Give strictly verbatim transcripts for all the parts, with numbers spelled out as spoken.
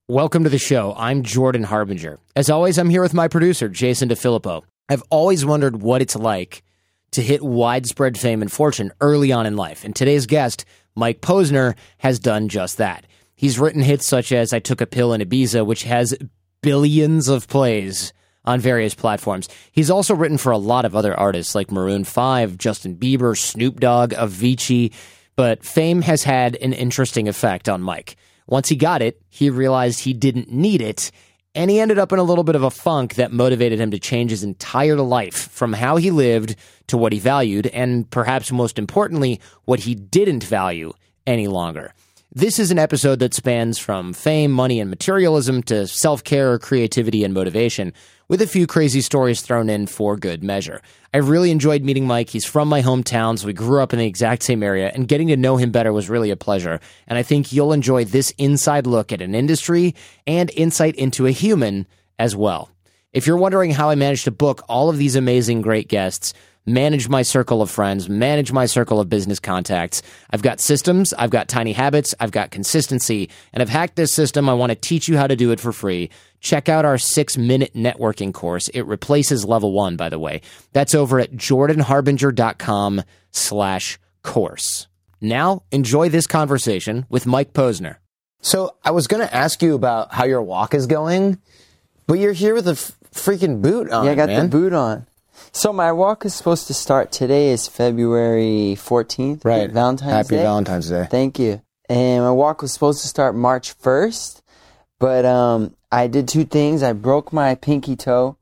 Welcome to the show. I'm Jordan Harbinger. As always, I'm here with my producer, Jason DeFilippo. I've always wondered what it's like to hit widespread fame and fortune early on in life, and today's guest, Mike Posner, has done just that. He's written hits such as I Took a Pill in Ibiza, which has billions of plays on various platforms. He's also written for a lot of other artists like Maroon five, Justin Bieber, Snoop Dogg, Avicii, but fame has had an interesting effect on Mike. Once he got it, he realized he didn't need it, and he ended up in a little bit of a funk that motivated him to change his entire life from how he lived to what he valued, and perhaps most importantly, what he didn't value any longer. This is an episode that spans from fame, money, and materialism to self-care, creativity, and motivation, with a few crazy stories thrown in for good measure. I really enjoyed meeting Mike. He's from my hometown, so we grew up in the exact same area, and getting to know him better was really a pleasure. And I think you'll enjoy this inside look at an industry and insight into a human as well. If you're wondering how I managed to book all of these amazing, great guests, manage my circle of friends, manage my circle of business contacts, I've got systems, I've got tiny habits, I've got consistency, and I've hacked this system. I want to teach you how to do it for free. Check out our six-minute networking course. It replaces level one, by the way. That's over at jordanharbinger.com slash course. Now, enjoy this conversation with Mike Posner. So I was going to ask you about how your walk is going, but you're here with a f- freaking boot on, Yeah, I got man. the boot on. So my walk is supposed to start today. Is February fourteenth. Right. Valentine's Happy Day. Happy Valentine's Day. Thank you. And my walk was supposed to start March first, but um, I did two things. I broke my pinky toe,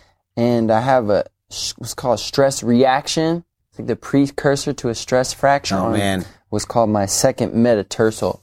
and I have a what's called stress reaction. It's like the precursor to a stress fracture. Oh, man. Was called my second metatarsal.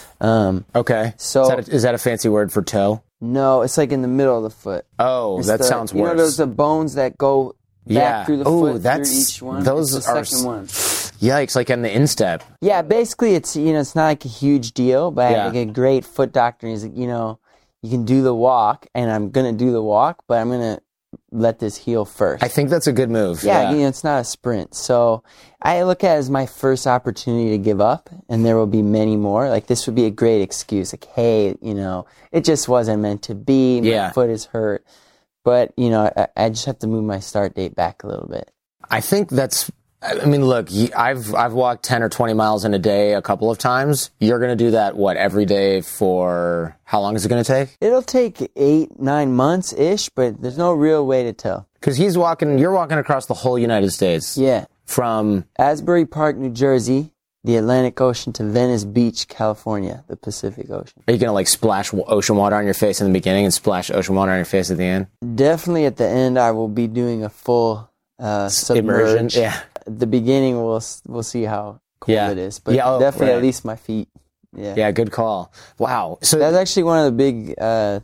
Um, okay. So is that, a, is that a fancy word for toe? No, it's like in the middle of the foot. Oh, it's that the, sounds you worse. You know those the bones that go back yeah. through the Ooh, foot that's, through each one? Those it's the are second one. Yikes, like in the instep. Yeah, basically it's, you know, it's not like a huge deal, but yeah. I have like a great foot doctor. He's like, you know, you can do the walk, and I'm going to do the walk, but I'm going to let this heal first. I think that's a good move. Yeah, yeah, you know, it's not a sprint. So I look at it as my first opportunity to give up, and there will be many more. Like, this would be a great excuse. Like, hey, you know, it just wasn't meant to be. My yeah. foot is hurt. But, you know, I, I just have to move my start date back a little bit. I think that's, I mean, look, I've I've walked ten or twenty miles in a day a couple of times. You're going to do that, what, every day for, how long is it going to take? It'll take eight, nine months-ish, but there's no real way to tell. Because he's walking, you're walking across the whole United States. Yeah. From Asbury Park, New Jersey, the Atlantic Ocean, to Venice Beach, California, the Pacific Ocean. Are you going to, like, splash ocean water on your face in the beginning and splash ocean water on your face at the end? Definitely at the end, I will be doing a full uh, submerge. Immersion, yeah. At the beginning, we'll we'll see how cool yeah. it is. But yeah, oh, definitely right. at least my feet. Yeah, yeah, good call. Wow. So that's actually one of the big uh,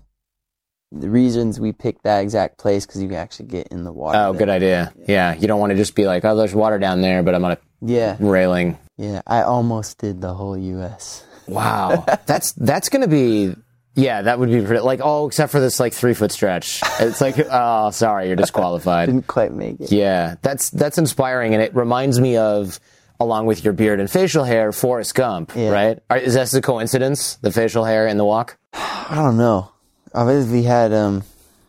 the reasons we picked that exact place, because you can actually get in the water. Oh, there. good idea. Yeah, you don't want to just be like, oh, there's water down there, but I'm on a yeah. railing. Yeah, I almost did the whole U S Wow. that's that's going to be, yeah, that would be pretty, like, oh, except for this, like, three-foot stretch. It's like, oh, sorry, you're disqualified. Didn't quite make it. Yeah, that's that's inspiring, and it reminds me of, along with your beard and facial hair, Forrest Gump, yeah. right? Are, is that a coincidence, the facial hair and the walk? I don't know. I've obviously had, um,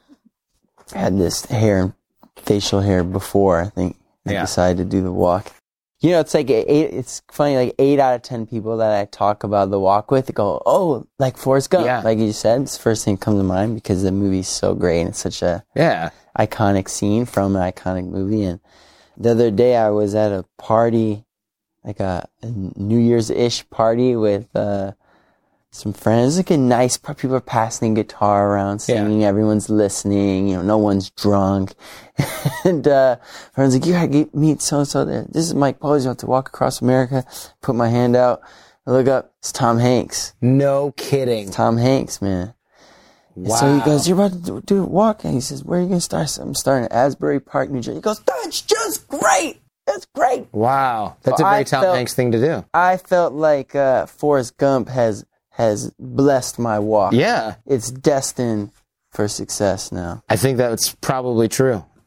had this hair and facial hair before, I think. I yeah. decided to do the walk. You know, it's like eight, it's funny, like eight out of ten people that I talk about the walk with go, oh, like Forrest Gump. Yeah. Like you said, it's the first thing that comes to mind because the movie's so great and it's such a yeah. iconic scene from an iconic movie. And the other day I was at a party, like a, a New Year's-ish party with uh, some friends. It's like a nice part. People are passing guitar around, singing. Yeah. Everyone's listening. You know, no one's drunk. And uh, friends like, you gotta meet so-and-so there. This is Mike Posner. I have to walk across America. Put my hand out. I look up. It's Tom Hanks. No kidding. It's Tom Hanks, man. Wow. So he goes, you're about to do a walk. And he says, where are you going to start? So I'm starting at Asbury Park, New Jersey. He goes, that's just great. That's great. Wow. That's so a very I Tom felt, Hanks thing to do. I felt like uh, Forrest Gump has has blessed my walk. Yeah. It's destined for success now. I think that's probably true.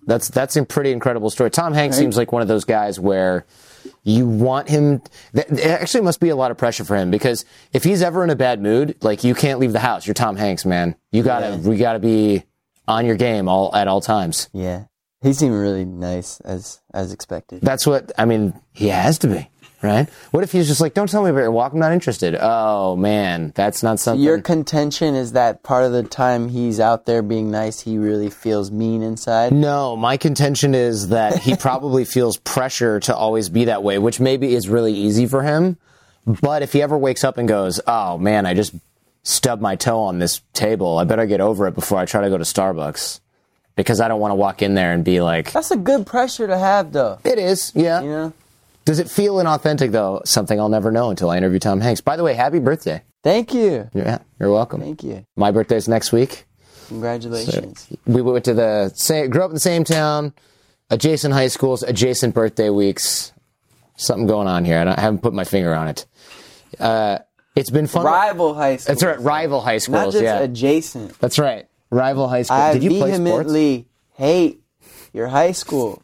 That's that's a pretty incredible story. Tom Hanks Right. seems like one of those guys where you want him. Th- it actually must be a lot of pressure for him because if he's ever in a bad mood, like you can't leave the house. You're Tom Hanks, man. You gotta Yeah. we gotta be on your game all at all times. Yeah. He seemed really nice as as expected. That's what I mean. He has to be, right? What if he's just like, "Don't tell me about your walk. I'm not interested." Oh man, that's not something. Your contention is that part of the time he's out there being nice, he really feels mean inside. No, my contention is that he probably feels pressure to always be that way, which maybe is really easy for him. But if he ever wakes up and goes, "Oh man, I just stubbed my toe on this table. I better get over it before I try to go to Starbucks." Because I don't want to walk in there and be like... That's a good pressure to have, though. It is, yeah. You know? Does it feel inauthentic, though? Something I'll never know until I interview Tom Hanks. By the way, happy birthday. Thank you. Yeah, you're welcome. Thank you. My birthday's next week. Congratulations. So we went to the same, grew up in the same town, adjacent high schools, adjacent birthday weeks. Something going on here. I, don't, I haven't put my finger on it. Uh, it's been fun. Rival high school. That's right, rival high schools. Not just yeah, adjacent. that's right. Rival high school. I Did you play sports? vehemently hate your high school.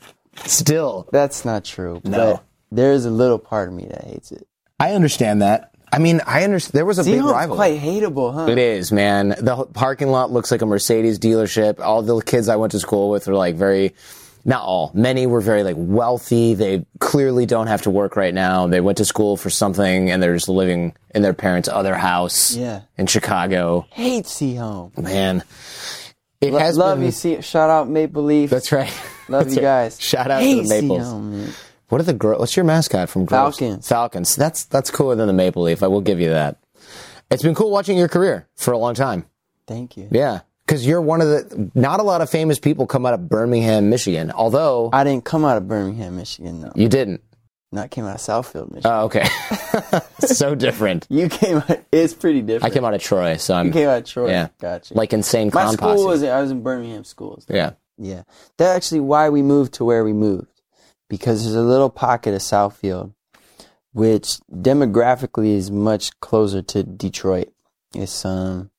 Still, That's not true. No. But there's a little part of me that hates it. I understand that. I mean, I understand. There was a big Seahawks rival. quite hateable, huh? It is, man. The whole parking lot looks like a Mercedes dealership. All the kids I went to school with were like very, not all, many were very like wealthy. They clearly don't have to work right now. They went to school for something and they're just living in their parents' other house Yeah. in Chicago. Hate Seahome. Man, it Lo- has love been. you, See. Shout out Maple Leaf. That's right. Love That's you right. guys. Shout out hate to the Maples. Seahome, man. What are the Gro- What's your mascot from Groves? Falcons. Falcons. That's that's cooler than the Maple Leaf. I will give you that. It's been cool watching your career for a long time. Thank you. Yeah, because you're one of the. Not a lot of famous people come out of Birmingham, Michigan. Although I didn't come out of Birmingham, Michigan, though. you didn't. No, I came out of Southfield, Michigan. Oh, okay. So different. you came out, it's pretty different. I came out of Troy, so I'm You came out of Troy. Yeah. Gotcha. like insane My clown school posse. was, I was in Birmingham schools. Yeah. Yeah. That's actually why we moved to where we moved. Because there's a little pocket of Southfield, which demographically is much closer to Detroit. It's, um,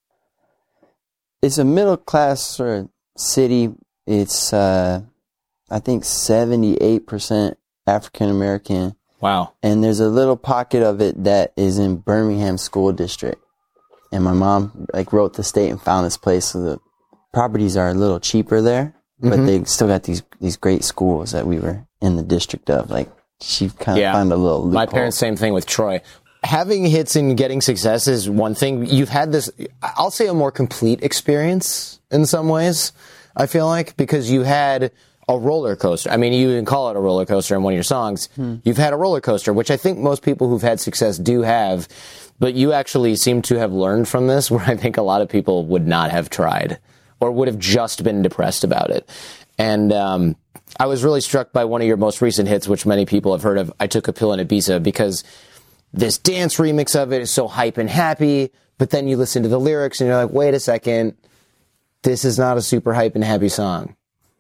it's a middle class sort of city. It's, uh, I think seventy-eight percent African American. Wow. And there's a little pocket of it that is in Birmingham School District. And my mom like wrote the state and found this place. So the properties are a little cheaper there, but Mhm. they still got these these great schools that we were in the district of. Like she kind of Yeah. found a little loophole. My parents, same thing with Troy. Having hits and getting success is one thing. You've had this, I'll say, a more complete experience in some ways, I feel like, because you had a roller coaster. I mean, you even call it a roller coaster in one of your songs. Hmm. You've had a roller coaster, which I think most people who've had success do have, but you actually seem to have learned from this, where I think a lot of people would not have tried or would have just been depressed about it. And um, I was really struck by one of your most recent hits, which many people have heard of, I Took a Pill in Ibiza, because this dance remix of it is so hype and happy, but then you listen to the lyrics and you're like, wait a second, this is not a super hype and happy song.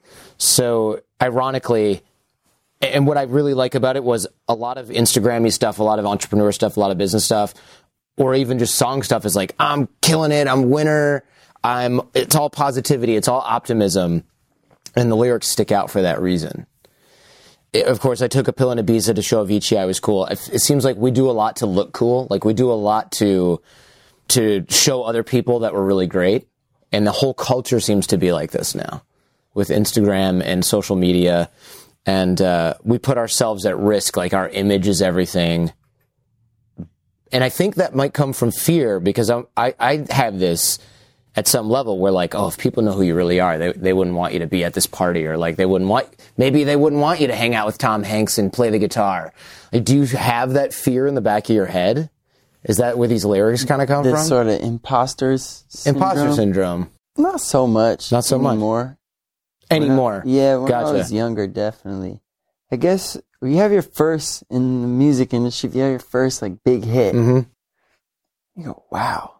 So ironically, and what I really like about it was a lot of Instagram-y stuff, a lot of entrepreneur stuff, a lot of business stuff, or even just song stuff is like, I'm killing it, I'm winner, I'm, it's all positivity, it's all optimism, and the lyrics stick out for that reason. It, of course, I took a pill in Ibiza to show Avicii I was cool. It, it seems like we do a lot to look cool, like we do a lot to to show other people that we're really great, and the whole culture seems to be like this now, with Instagram and social media. And uh, we put ourselves at risk, like our image is everything. And I think that might come from fear, because I'm, I, I have this at some level where like, oh, if people know who you really are, they they wouldn't want you to be at this party, or like they wouldn't want, maybe they wouldn't want you to hang out with Tom Hanks and play the guitar. Like, do you have that fear in the back of your head? Is that where these lyrics kind of come This from? sort of imposters syndrome? Imposter syndrome. Not so much. Not so much. anymore. Anymore. Yeah, when Gotcha. I was younger, definitely. I guess when you have your first, in the music industry, if you have your first like big hit, Mm-hmm. you go, wow.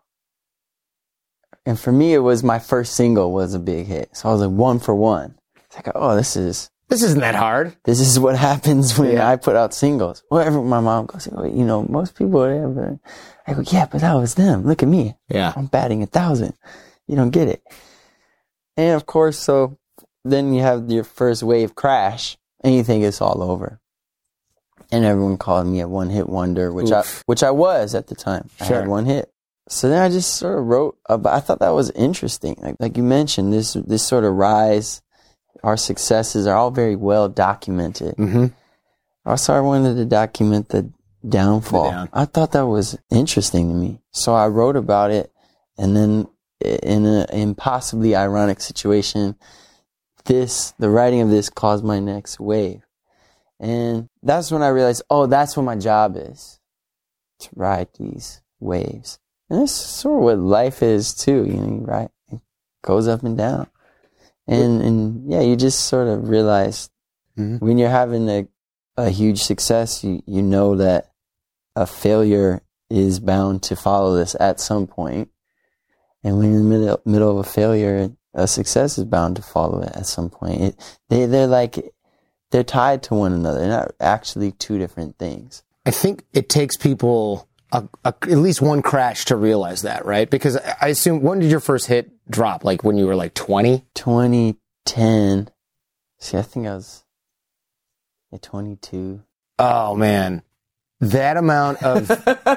And for me, it was my first single was a big hit. So I was like one for one. It's like, oh, this is, This isn't that hard. this is what happens when Yeah. I put out singles. Whatever my mom goes, oh, you know, most people, whatever. I go, yeah, but that was them. Look at me. Yeah. I'm batting a thousand. You don't get it. And of course, so then you have your first wave crash, and you think it's all over. And everyone called me a one-hit wonder, which Oof. I which I was at the time. I sure. had one hit. So then I just sort of wrote about, I thought that was interesting. Like, like you mentioned, this this sort of rise, our successes are all very well documented. Mm-hmm. Also, I wanted to document the downfall. Down. I thought that was interesting to me. So I wrote about it, and then in an impossibly ironic situation, this, the writing of this caused my next wave. And that's when I realized, oh, that's what my job is, to ride these waves. And that's sort of what life is too, you know, right? It goes up and down. And, and yeah, you just sort of realize mm-hmm. when you're having a, a huge success, you, you know that a failure is bound to follow this at some point. And when you're in the middle, middle of a failure, a success is bound to follow it at some point. It, they, they're like, they're tied to one another. They're not actually two different things. I think it takes people a, a, at least one crash to realize that, right? Because I assume, when did your first hit drop? Like when you were like twenty? twenty ten. See, I think I was at twenty-two. Oh, man. That amount of...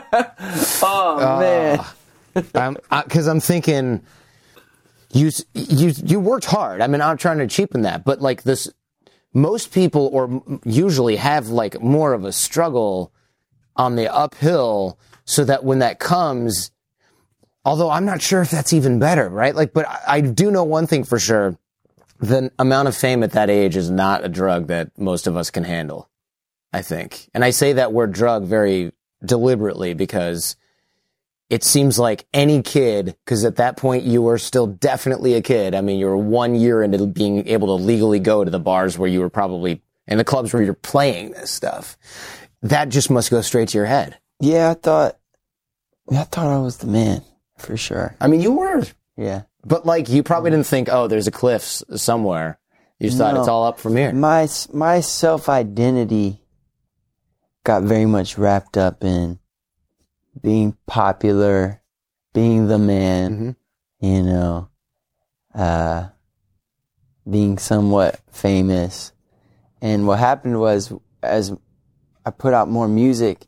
oh, uh, man. Because I'm, I'm thinking, you, you, you worked hard. I mean, I'm trying to cheapen that. But like this, most people or usually have like more of a struggle on the uphill, so that when that comes, although I'm not sure if that's even better, right? Like, but I, I do know one thing for sure. The amount of fame at that age is not a drug that most of us can handle, I think. And I say that word drug very deliberately because it seems like any kid, because at that point you were still definitely a kid. I mean, you were one year into being able to legally go to the bars where you were probably, and the clubs where you're playing this stuff. That just must go straight to your head. Yeah, I thought, I thought I was the man, for sure. I mean, you were. Yeah. But like, you probably didn't think, oh, there's a cliff somewhere. You just no, thought it's all up from here. My, my self-identity got very much wrapped up in being popular, being the man, mm-hmm. you know, uh, being somewhat famous. And what happened was, as I put out more music,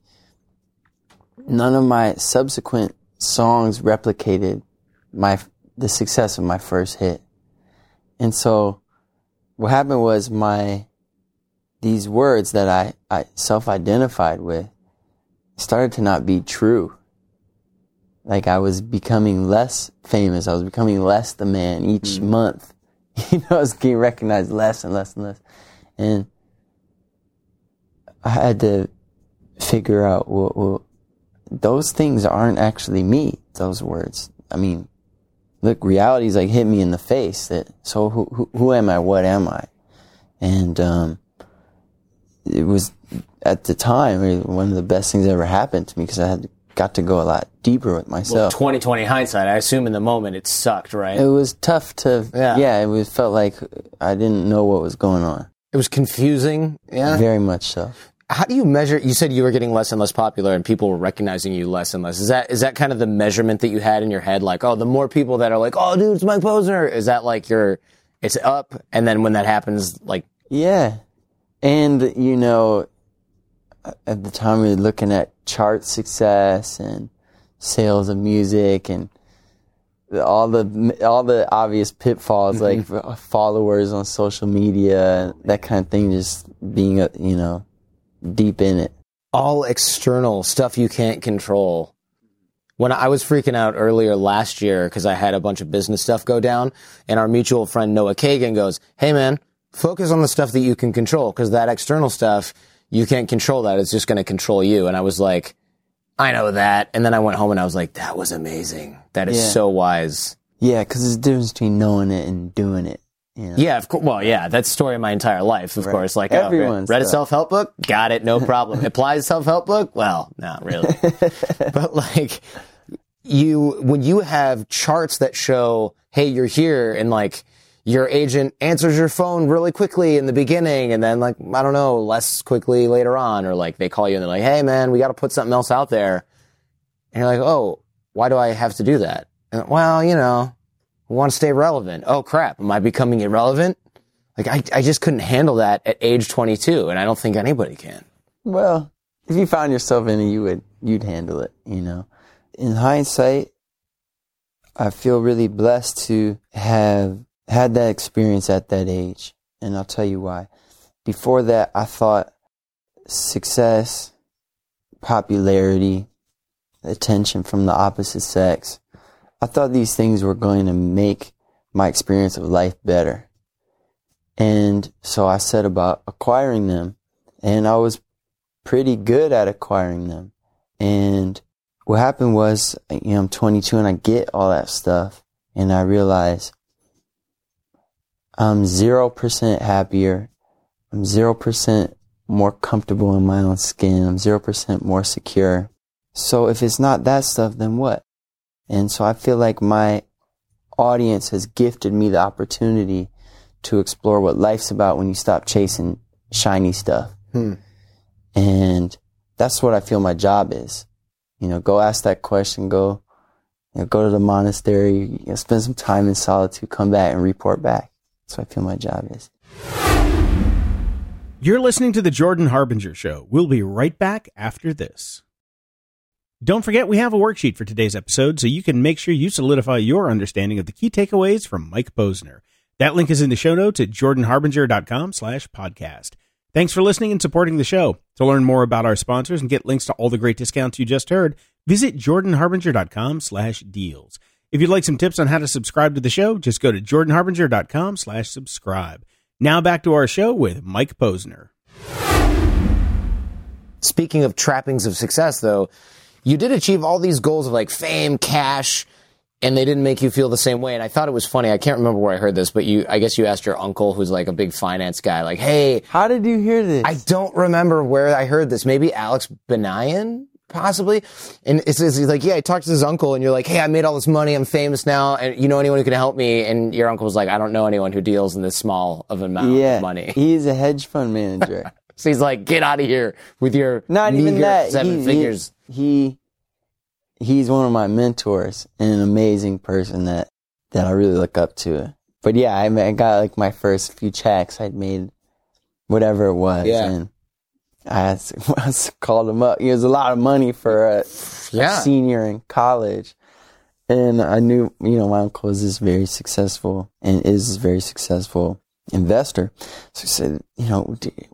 none of my subsequent songs replicated my the success of my first hit. And so what happened was my these words that I, I self-identified with started to not be true. Like I was becoming less famous. I was becoming less the man each mm-hmm. month. You know, I was getting recognized less and less and less. And I had to figure out, well, well, those things aren't actually me, those words. I mean, look, reality's like hit me in the face. That so who who, who am I? What am I? And um, it was, at the time, one of the best things that ever happened to me, because I had got to go a lot deeper with myself. Well, twenty twenty hindsight, I assume in the moment it sucked, right? It was tough to, yeah, yeah it was, felt like I didn't know what was going on. It was confusing, yeah? Very much so. How do you measure, you said you were getting less and less popular and people were recognizing you less and less. Is that is that kind of the measurement that you had in your head? Like, oh, the more people that are like, oh, dude, it's Mike Posner. Is that like your, it's up, and then when that happens, like... Yeah. And, you know, at the time we were looking at chart success and sales of music and all the all the obvious pitfalls, mm-hmm. like followers on social media, that kind of thing, just being, a, you know, deep in it. All external stuff you can't control. When I was freaking out earlier last year because I had a bunch of business stuff go down, and our mutual friend Noah Kagan goes, hey man, focus on the stuff that you can control, because that external stuff, you can't control that. It's just going to control you. And I was like, I know that. And then I went home and I was like, that was amazing. That is yeah. so wise. Yeah, because there's a difference between knowing it and doing it. You know? Yeah, of course. Well, yeah, that's the story of my entire life, of right. course. Like, Everyone's oh, read, read a self-help book? Got it, no problem. Applies self-help book? Well, not really. But like, you, when you have charts that show, hey, you're here, and like, your agent answers your phone really quickly in the beginning, and then like, I don't know, less quickly later on, or like they call you and they're like, hey man, we got to put something else out there. And you're like, oh, why do I have to do that? And, well, you know, we want to stay relevant. Oh crap, am I becoming irrelevant? Like, I, I just couldn't handle that at age twenty-two, and I don't think anybody can. Well, if you found yourself in it, you would, you'd handle it, you know. In hindsight, I feel really blessed to have had that experience at that age. And I'll tell you why. Before that, I thought success, popularity, attention from the opposite sex, I thought these things were going to make my experience of life better. And so I set about acquiring them. And I was pretty good at acquiring them. And what happened was, you know, I'm twenty-two and I get all that stuff. And I realize I'm zero percent happier. I'm zero percent more comfortable in my own skin. I'm zero percent more secure. So if it's not that stuff, then what? And so I feel like my audience has gifted me the opportunity to explore what life's about when you stop chasing shiny stuff. Hmm. And that's what I feel my job is. You know, go ask that question, go, you know, go to the monastery, you know, spend some time in solitude, come back and report back. That's what I feel my job is. You're listening to The Jordan Harbinger Show. We'll be right back after this. Don't forget, we have a worksheet for today's episode, so you can make sure you solidify your understanding of the key takeaways from Mike Posner. That link is in the show notes at jordanharbinger.com slash podcast. Thanks for listening and supporting the show. To learn more about our sponsors and get links to all the great discounts you just heard, visit jordanharbinger.com slash deals. If you'd like some tips on how to subscribe to the show, just go to jordanharbinger.com slash subscribe. Now back to our show with Mike Posner. Speaking of trappings of success, though, you did achieve all these goals of like fame, cash, and they didn't make you feel the same way. And I thought it was funny. I can't remember where I heard this, but you, I guess you asked your uncle, who's like a big finance guy, like, hey. How did you hear this? I don't remember where I heard this. Maybe Alex Benayan, possibly. And it's, it's like, yeah, I talked to his uncle and you're like, hey, I made all this money. I'm famous now. And you know anyone who can help me? And your uncle was like, I don't know anyone who deals in this small of an amount yeah, of money. He's a hedge fund manager. So he's like, get out of here with your Not even that. seven he, figures. He, he he's one of my mentors and an amazing person that, that I really look up to. But yeah, I, I got like my first few checks. I'd made whatever it was. Yeah. And I, I called him up. It was a lot of money for a, Yeah. a senior in college. And I knew, you know, my uncle was this very successful and is this very successful investor. So he said, you know,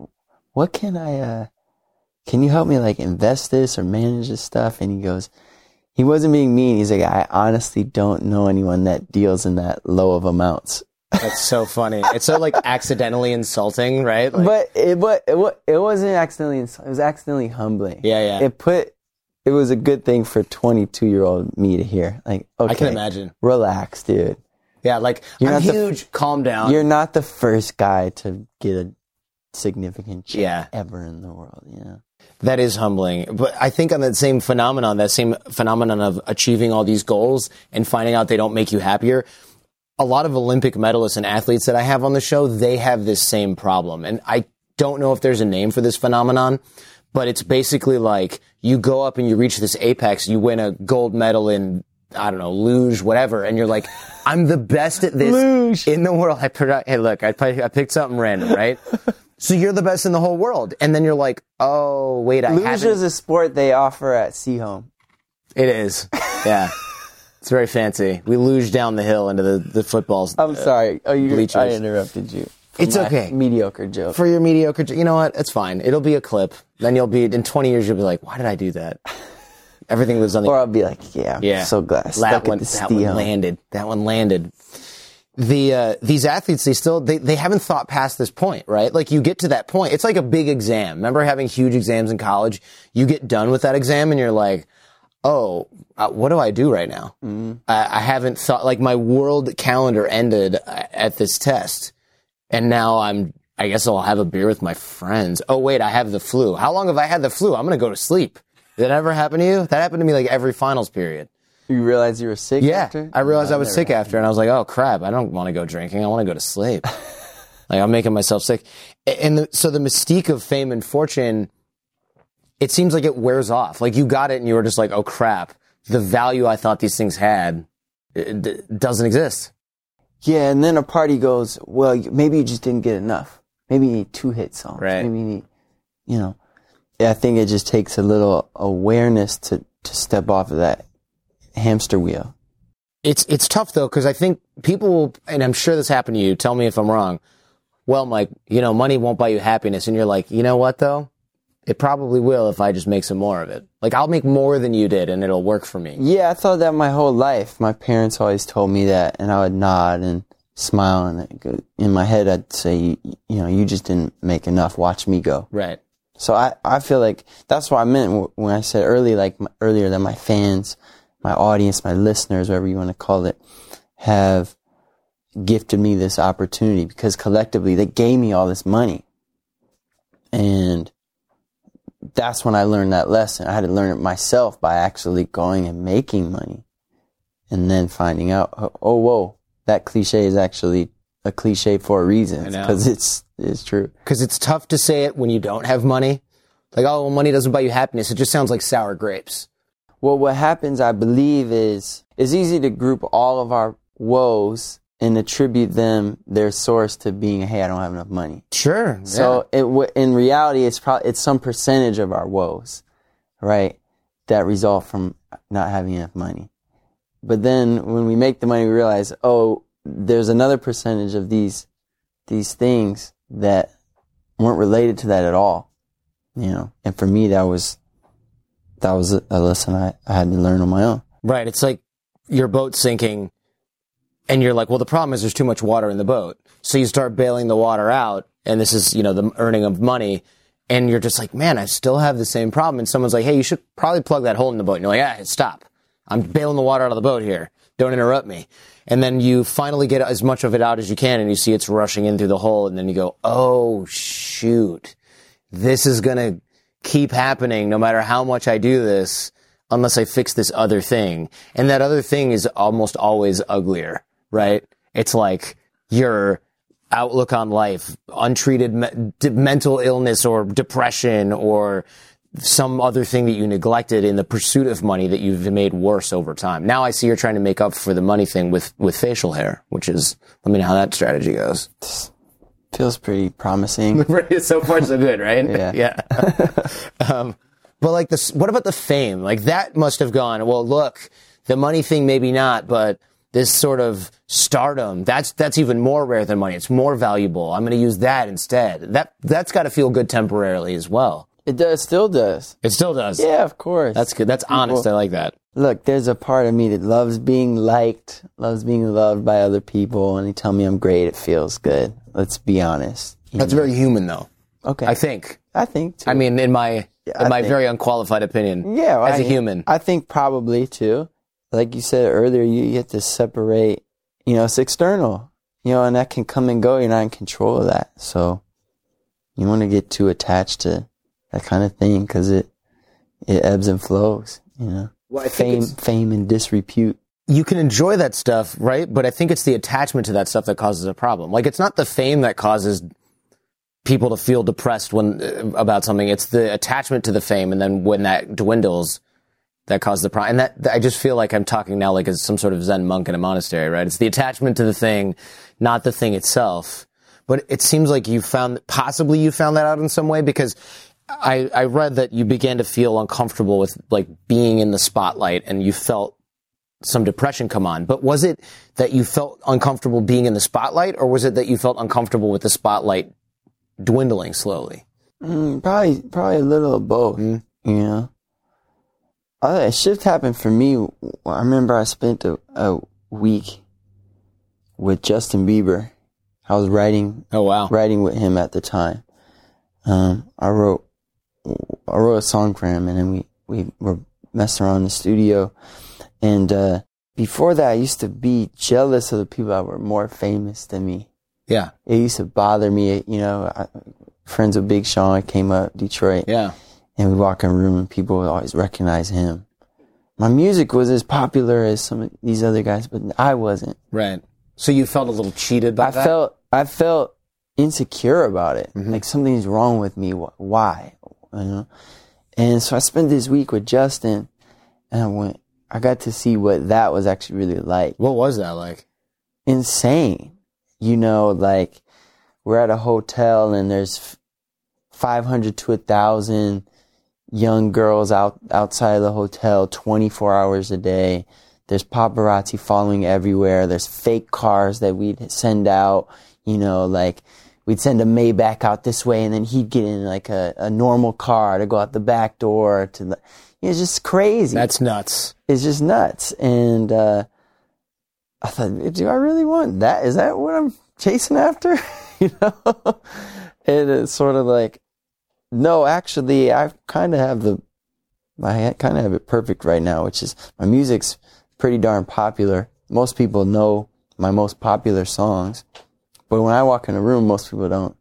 what can I, uh, can you help me like invest this or manage this stuff? And he goes, he wasn't being mean. He's like, I honestly don't know anyone that deals in that low of amounts. That's so funny. It's so like accidentally insulting, right? Like, But it, but it, it wasn't accidentally insulting. It was accidentally humbling. Yeah, yeah. It put, it was a good thing for twenty-two year old me to hear. Like, okay, I can imagine. Relax, dude. Yeah, like, You're I'm not the huge, calm down. You're not the first guy to get a significant check Yeah. ever in the world, you know? That is humbling. But I think on that same phenomenon, that same phenomenon of achieving all these goals and finding out they don't make you happier, a lot of Olympic medalists and athletes that I have on the show, they have this same problem. And I don't know if there's a name for this phenomenon, but it's basically like you go up and you reach this apex, you win a gold medal in, I don't know, luge, whatever, and you're like, I'm the best at this Luge. in the world. I put, hey, look, I, I picked something random, right? So you're the best in the whole world. And then you're like, oh, wait, I Luge haven't. is a sport they offer at Seahome. It is. Yeah. It's very fancy. We luge down the hill into the, the footballs. I'm sorry. Oh, you, bleachers. I interrupted you. for It's my okay. Mediocre joke. For your mediocre, you know what? It's fine. It'll be a clip. Then you'll be, in twenty years, you'll be like, why did I do that? Everything was on the... Or I'll be like, yeah, I'm Yeah. so glad. I That stuck one, at the that one Seahome. landed. That one landed. The uh, these athletes, they still they, they haven't thought past this point, right? Like you get to that point, it's like a big exam. Remember having huge exams in college? You get done with that exam and you're like, oh, uh, what do I do right now? Mm-hmm. I, I haven't thought. Like my world calendar ended at this test, and now I'm. I guess I'll have a beer with my friends. Oh wait, I have the flu. How long have I had the flu? I'm gonna go to sleep. Did that ever happen to you? That happened to me like every finals period. You realized you were sick Yeah, after? I realized No, I was never sick happened. after, and I was like, oh, crap, I don't want to go drinking. I want to go to sleep. Like, I'm making myself sick. And the, so the mystique of fame and fortune, it seems like it wears off. Like, you got it, and you were just like, oh, crap, the value I thought these things had it, it doesn't exist. Yeah, and then a party goes, well, maybe you just didn't get enough. Maybe you need two hit songs. Right. Maybe you need, you know. Yeah, I think it just takes a little awareness to, to step off of that hamster wheel. It's it's tough, though, because I think people, and I'm sure this happened to you, tell me if I'm wrong, well, Mike, you know, money won't buy you happiness. And you're like, you know what, though? It probably will if I just make some more of it. Like, I'll make more than you did, and it'll work for me. Yeah, I thought that my whole life. My parents always told me that, and I would nod and smile, and in my head I'd say, you, you know, you just didn't make enough. Watch me go. Right. So I, I feel like that's what I meant when I said early, like earlier, that my fans, my audience, my listeners, whatever you want to call it, have gifted me this opportunity because collectively they gave me all this money. And that's when I learned that lesson. I had to learn it myself by actually going and making money and then finding out, oh, whoa, that cliche is actually a cliche for a reason because it's, it's true. Because it's tough to say it when you don't have money. Like, oh, well, money doesn't buy you happiness. It just sounds like sour grapes. Well, what happens, I believe, is it's easy to group all of our woes and attribute them, their source, to being, hey, I don't have enough money. Sure. So yeah. it, in reality, it's probably it's some percentage of our woes, right, that result from not having enough money. But then when we make the money, we realize, oh, there's another percentage of these these things that weren't related to that at all, you know. And for me, that was that was a, a lesson I, I had to learn on my own. Right. It's like your boat sinking. And you're like, well, the problem is there's too much water in the boat. So you start bailing the water out, and this is, you know, the earning of money. And you're just like, man, I still have the same problem. And someone's like, hey, you should probably plug that hole in the boat. And you're like, ah, stop. I'm bailing the water out of the boat here. Don't interrupt me. And then you finally get as much of it out as you can, and you see it's rushing in through the hole. And then you go, oh, shoot. This is going to keep happening no matter how much I do this, unless I fix this other thing. And that other thing is almost always uglier. Right? It's like your outlook on life, untreated me- d- mental illness or depression or some other thing that you neglected in the pursuit of money that you've made worse over time. Now I see you're trying to make up for the money thing with, with facial hair, which is, let me know how that strategy goes. Feels pretty promising. So far so good, right? Yeah. Yeah. um, but like this, what about the fame? Like that must have gone, well, look, the money thing maybe not, but this sort of stardom, that's that's even more rare than money. It's more valuable. I'm going to use that instead. That, that's got to feel good temporarily as well. It does, still does. It still does. Yeah, of course. That's good. That's honest. People, I like that. Look, there's a part of me that loves being liked, loves being loved by other people, and they tell me I'm great. It feels good. Let's be honest. That's know? very human, though. Okay. I think. I think, too. I mean, in my yeah, in my think. very unqualified opinion. Yeah. Well, as I, a human. I think probably, too. Like you said earlier, you, you have to separate, you know, it's external, you know, and that can come and go. You're not in control of that. So you want to get too attached to that kind of thing because it, it ebbs and flows, you know. Well, I fame, fame and disrepute. You can enjoy that stuff, right? But I think it's the attachment to that stuff that causes a problem. Like, it's not the fame that causes people to feel depressed when uh, about something. It's the attachment to the fame, and then when that dwindles, that causes the problem. And that, I just feel like I'm talking now like as some sort of Zen monk in a monastery, right? It's the attachment to the thing, not the thing itself. But it seems like you found, possibly you found that out in some way, because I, I read that you began to feel uncomfortable with like being in the spotlight, and you felt some depression come on. But was it that you felt uncomfortable being in the spotlight, or was it that you felt uncomfortable with the spotlight dwindling slowly? Mm, probably, probably a little of both, mm. you know. Uh, a shift happened for me. I remember I spent a, a week with Justin Bieber. I was writing, oh wow, writing with him at the time. Um, I wrote, I wrote a song for him, and then we, we were messing around in the studio. And, uh, before that, I used to be jealous of the people that were more famous than me. Yeah. It used to bother me, you know, I, friends with Big Sean, I came up Detroit. Yeah. And we walk in a room and people would always recognize him. My music was as popular as some of these other guys, but I wasn't. Right. So you felt a little cheated by I that? felt, I felt insecure about it. Mm-hmm. Like something's wrong with me. Why? You know? And so I spent this week with Justin, and I went, I got to see what that was actually really like. What was that like? insane. You know, like we're at a hotel and there's five hundred to a thousand young girls out outside of the hotel twenty-four hours a day. There's paparazzi following everywhere. There's fake cars that we'd send out, you know, like we'd send a Maybach out this way and then he'd get in like a, a normal car to go out the back door to the, it's just crazy. That's nuts. It's just nuts. And, uh, I thought, do I really want that? Is that what I'm chasing after? You know? And it's sort of like, no, actually, I kind of have the, I kind of have it perfect right now, which is my music's pretty darn popular. Most people know my most popular songs, but when I walk in a room, most people don't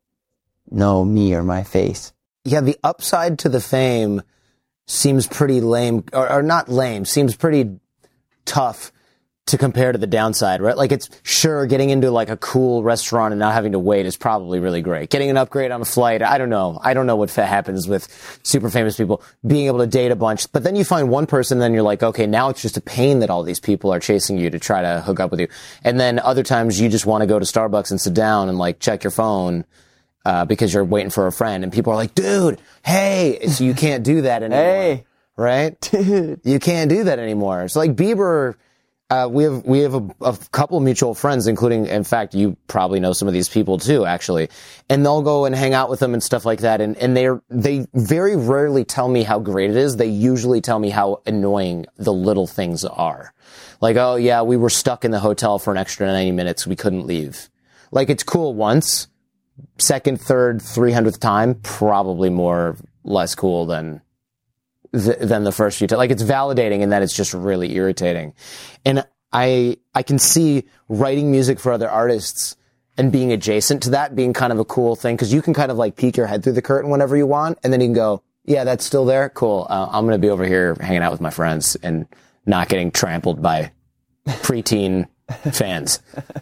know me or my face. Yeah, the upside to the fame seems pretty lame, or, or not lame, seems pretty tough to compare to the downside, right? Like it's sure getting into like a cool restaurant and not having to wait is probably really great. Getting an upgrade on a flight, I don't know. I don't know what fa- happens with super famous people. Being able to date a bunch, but then you find one person, then you're like, okay, now it's just a pain that all these people are chasing you to try to hook up with you. And then other times you just want to go to Starbucks and sit down and like check your phone uh, because you're waiting for a friend, and people are like, dude, hey, so you can't do that anymore. Hey, right? dude, you can't do that anymore. It's like Bieber. Uh, we have, we have a, a couple mutual friends, including, in fact, you probably know some of these people too, actually. And they'll go and hang out with them and stuff like that. And, and they're, they very rarely tell me how great it is. They usually tell me how annoying the little things are. Like, oh yeah, we were stuck in the hotel for an extra ninety minutes. We couldn't leave. Like, it's cool once. Second, third, three hundredth time, probably more, less cool than, th- than the first few times. Like, it's validating in that it's just really irritating. And I, I can see writing music for other artists and being adjacent to that being kind of a cool thing, because you can kind of like peek your head through the curtain whenever you want, and then you can go, yeah, that's still there. Cool. Uh, I'm going to be over here hanging out with my friends and not getting trampled by preteen fans.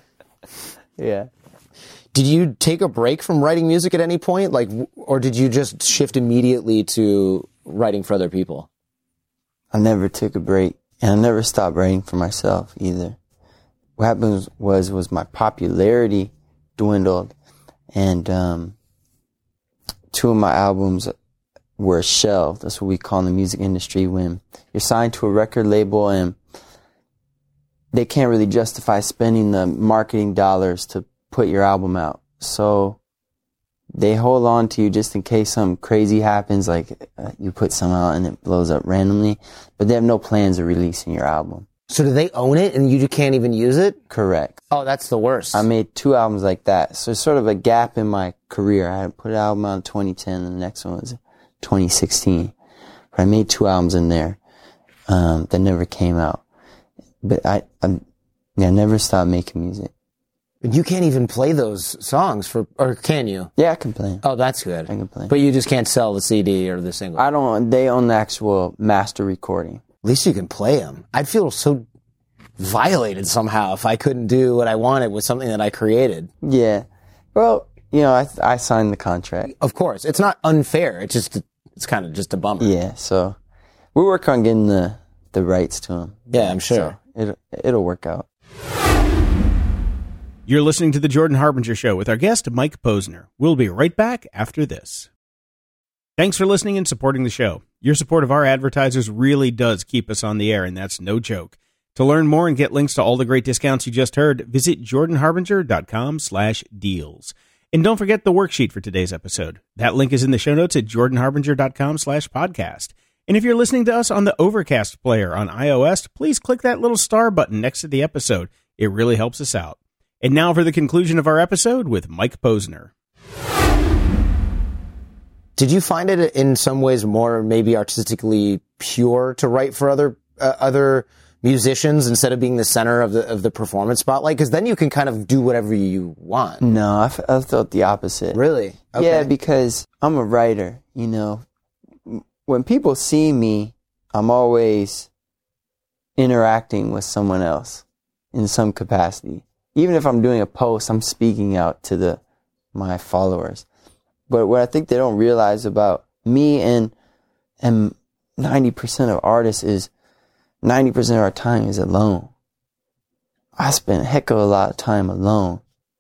Yeah. Did you take a break from writing music at any point? Like, or did you just shift immediately to writing for other people? I never took a break, and I never stopped writing for myself either. What happened was, was my popularity dwindled, and, um, two of my albums were shelved. That's what we call in the music industry when you're signed to a record label and they can't really justify spending the marketing dollars to put your album out. So they hold on to you just in case something crazy happens, like uh, you put some out and it blows up randomly, but they have no plans of releasing your album. So do they own it and you can't even use it? Correct. Oh, that's the worst. I made two albums like that. So it's sort of a gap in my career. I had put an album out in twenty ten and the next one was twenty sixteen. But I made two albums in there um, that never came out. But I, I, yeah, I never stopped making music. You can't even play those songs for, or can you? Yeah, I can play. Oh, that's good. I can play. But you just can't sell the C D or the single. I don't, they own the actual master recording. At least you can play them. I'd feel so violated somehow if I couldn't do what I wanted with something that I created. Yeah. Well, you know, I I signed the contract. Of course. It's not unfair. It's just, it's kind of just a bummer. Yeah, so we work on getting the, the rights to them. Yeah, I'm sure. So it'll, it'll work out. You're listening to The Jordan Harbinger Show with our guest, Mike Posner. We'll be right back after this. Thanks for listening and supporting the show. Your support of our advertisers really does keep us on the air, and that's no joke. To learn more and get links to all the great discounts you just heard, visit jordanharbinger.com slash deals. And don't forget the worksheet for today's episode. That link is in the show notes at jordanharbinger.com slash podcast. And if you're listening to us on the Overcast player on iOS, please click that little star button next to the episode. It really helps us out. And now for the conclusion of our episode with Mike Posner. Did you find it in some ways more maybe artistically pure to write for other uh, other musicians instead of being the center of the of the performance spotlight? Because then you can kind of do whatever you want. No, I, f- I felt the opposite. Really? Okay. Yeah, because I'm a writer, you know. When people see me, I'm always interacting with someone else in some capacity. Even if I'm doing a post, I'm speaking out to the my followers. But what I think they don't realize about me and and ninety percent of artists is ninety percent of our time is alone. I spent a heck of a lot of time alone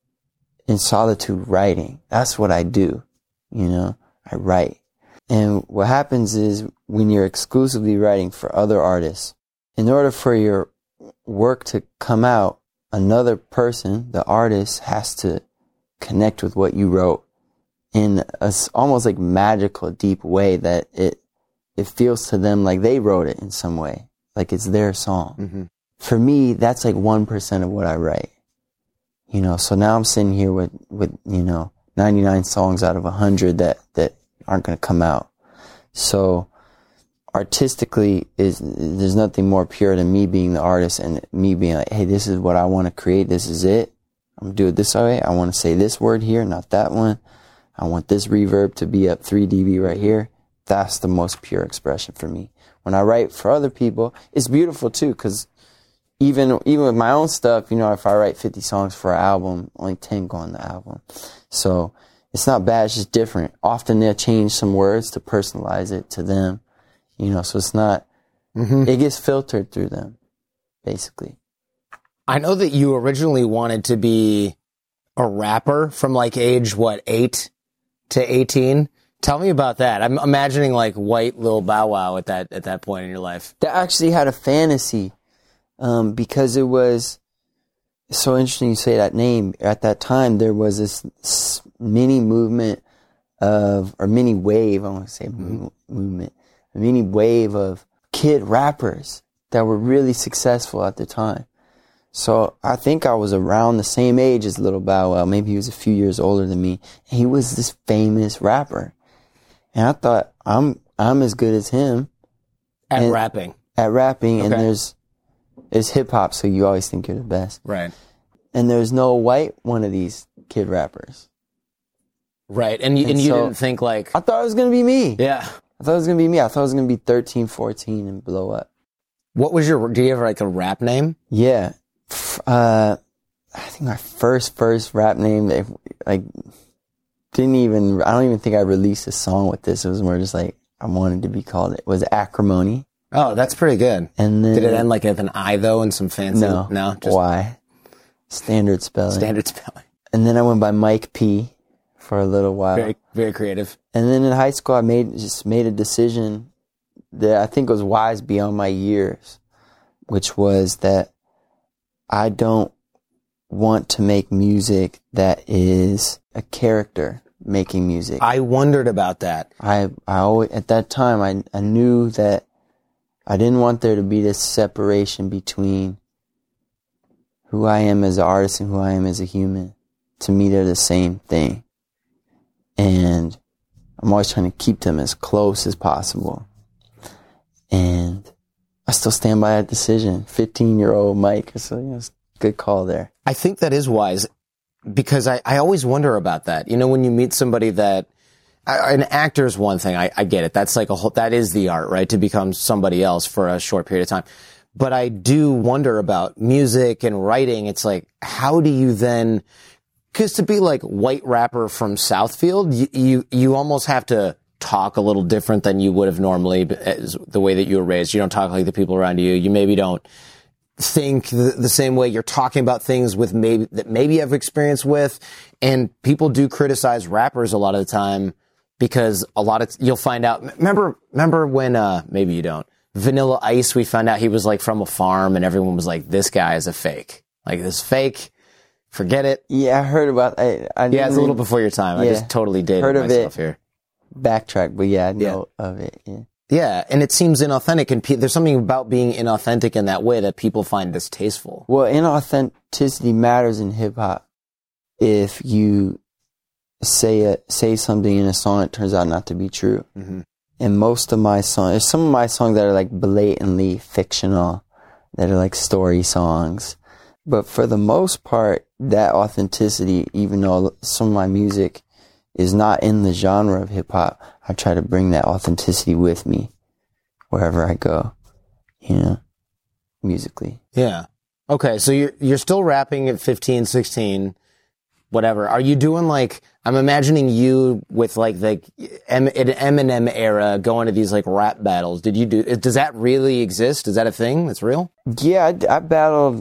in solitude writing. That's what I do. You know, I write. And what happens is when you're exclusively writing for other artists, in order for your work to come out, another person, the artist, has to connect with what you wrote in a s- almost like magical, deep way that it it feels to them like they wrote it in some way, like it's their song. Mm-hmm. For me, that's like one percent of what I write. You know, so now I'm sitting here with, with you know, ninety-nine songs out of one hundred that, that aren't going to come out. So artistically, is there's nothing more pure than me being the artist and me being like, hey, this is what I want to create. This is it. I'm going to do it this way. I want to say this word here, not that one. I want this reverb to be up three decibels right here. That's the most pure expression for me. When I write for other people, it's beautiful too, because even even with my own stuff, you know, if I write fifty songs for an album, only ten go on the album. So it's not bad, it's just different. Often they'll change some words to personalize it to them, you know, so it's not, mm-hmm. It gets filtered through them, basically. I know that you originally wanted to be a rapper from like age, what, eight to eighteen? Tell me about that. I'm imagining like white Lil Bow Wow at that, at that point in your life. That actually had a fantasy, um, because it was so interesting you say that name. At that time, there was this mini movement of, or mini wave, I want to say mm-hmm. movement, a mini wave of kid rappers that were really successful at the time. So I think I was around the same age as Lil Bow Wow. Maybe he was a few years older than me. And he was this famous rapper. And I thought, I'm I'm as good as him. At and, rapping. At rapping. Okay. And there's, it's hip hop, so you always think you're the best. Right. And there's no white one of these kid rappers. Right. And you, and And you so- didn't think like, I thought it was going to be me. yeah. I thought it was going to be me. I thought it was going to be thirteen, fourteen and blow up. What was your, do you have like a rap name? Yeah. F- Uh, I think my first, first rap name, they, like, didn't even, I don't even think I released a song with this. It was more just like, I wanted to be called, it was Acrimony. Oh, that's pretty good. And then, Did it end like with an I though and some fancy? no, No, just Y. Standard spelling. standard spelling. And then I went by Mike P for a little while. Very, very creative. And then in high school, I made, just made a decision that I think was wise beyond my years, which was that I don't want to make music that is a character making music. I wondered about that. I, I always, at that time, I, I knew that I didn't want there to be this separation between who I am as an artist and who I am as a human. To me, they're the same thing. And I'm always trying to keep them as close as possible. And I still stand by that decision. fifteen-year-old Mike, so you know, it's a good call there. I think that is wise because I, I always wonder about that. You know, when you meet somebody that, I- an actor is one thing. I, I get it. That's like a whole, that is the art, right? To become somebody else for a short period of time. But I do wonder about music and writing. It's like, how do you then, cause to be like white rapper from Southfield, you, you, you almost have to talk a little different than you would have normally, as the way that you were raised. You don't talk like the people around you. You maybe don't think the, the same way. You're talking about things with maybe that maybe you have experience with, and people do criticize rappers a lot of the time because a lot of you'll find out. Remember, remember when uh maybe you don't. Vanilla Ice, we found out he was like from a farm, and everyone was like, "This guy is a fake. Like this fake. Forget it." Yeah, I heard about. I, I Yeah, it's a little before your time. I Yeah. just totally dated Heard of myself it. here. backtrack, but yeah, I know of it. Yeah. Yeah, and it seems inauthentic, and pe- there's something about being inauthentic in that way that people find distasteful. Well, inauthenticity matters in hip hop. If you say a, say something in a song, it turns out not to be true. Mm-hmm. And most of my songs, there's some of my songs that are like blatantly fictional, that are like story songs. But for the most part, that authenticity, even though some of my music is not in the genre of hip hop, I try to bring that authenticity with me wherever I go, you know, musically. Yeah. Okay, so you're you're still rapping at fifteen, sixteen, whatever. Are you doing like, I'm imagining you with like the M- Eminem era going to these like rap battles. Did you do, does that really exist? Is that a thing that's real? Yeah, I, I battled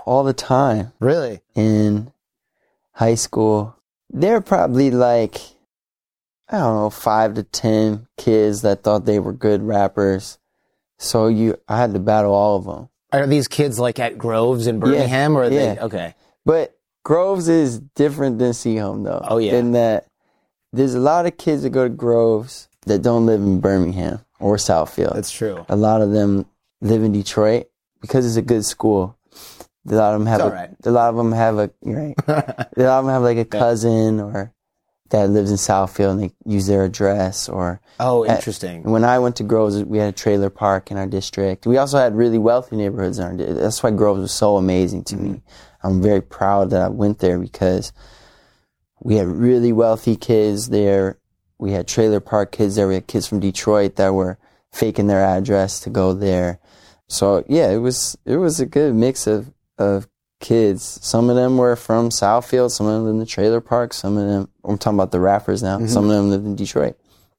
all the time. Really? In high school, there were probably like, I don't know, five to ten kids that thought they were good rappers. So you, I had to battle all of them. Are these kids like at Groves in Birmingham, yeah, or are yeah. they okay? But Groves is different than Seaholm, though. Oh yeah. In that there's a lot of kids that go to Groves that don't live in Birmingham or Southfield. That's true. A lot of them live in Detroit because it's a good school. A lot of them have. It's a, all right. A lot of them have a. Right. A lot of them have like a cousin or that lives in Southfield and they use their address or. Oh, interesting. At, when I went to Groves, we had a trailer park in our district. We also had really wealthy neighborhoods in our district. That's why Groves was so amazing to mm-hmm. me. I'm very proud that I went there because we had really wealthy kids there. We had trailer park kids there. We had kids from Detroit that were faking their address to go there. So yeah, it was it was a good mix of of kids. Some of them were from Southfield. Some of them lived in the trailer park. Some of them, I'm talking about the rappers now. Mm-hmm. Some of them lived in Detroit.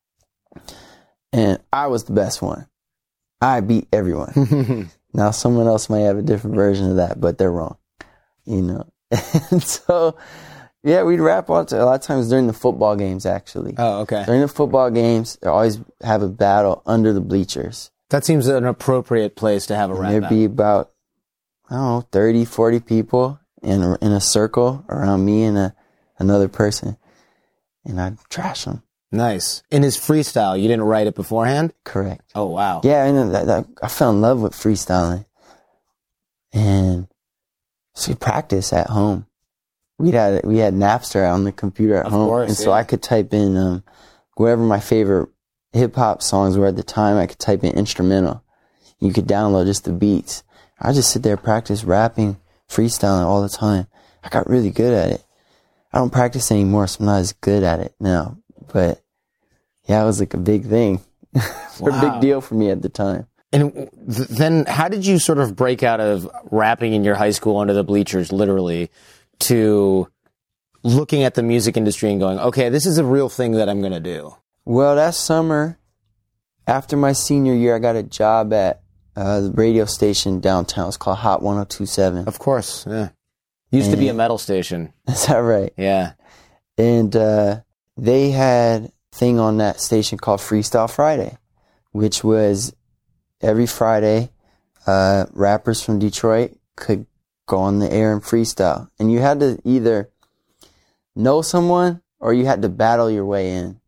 And I was the best one. I beat everyone. Now someone else might have a different version of that, but they're wrong. You know. And so, yeah, we'd rap all a lot of times during the football games, actually. Oh, okay. During the football games, they always have a battle under the bleachers. That seems an appropriate place to have a rap There'd battle. be about, I don't know, thirty, forty people in a, in a circle around me and a, another person. And I'd trash them. Nice. In his freestyle, you didn't write it beforehand? Correct. Oh, wow. Yeah, and that, that, I fell in love with freestyling. And so we practice at home. We had we had Napster on the computer at of home. Course, and so yeah. I could type in um, whatever my favorite hip-hop songs were at the time. I could type in instrumental. You could download just the beats. I just sit there practice rapping, freestyling all the time. I got really good at it. I don't practice anymore, so I'm not as good at it now. But yeah, it was like a big thing. Wow. A big deal for me at the time. And th- then how did you sort of break out of rapping in your high school under the bleachers, literally, to looking at the music industry and going, okay, this is a real thing that I'm going to do? Well, that summer, after my senior year, I got a job at uh, the radio station downtown. It's called Hot one oh two point seven. Of course, yeah. Used and to be a metal station. Is that right? Yeah. And uh, they had a thing on that station called Freestyle Friday, which was every Friday, uh, rappers from Detroit could go on the air and freestyle. And you had to either know someone or you had to battle your way in.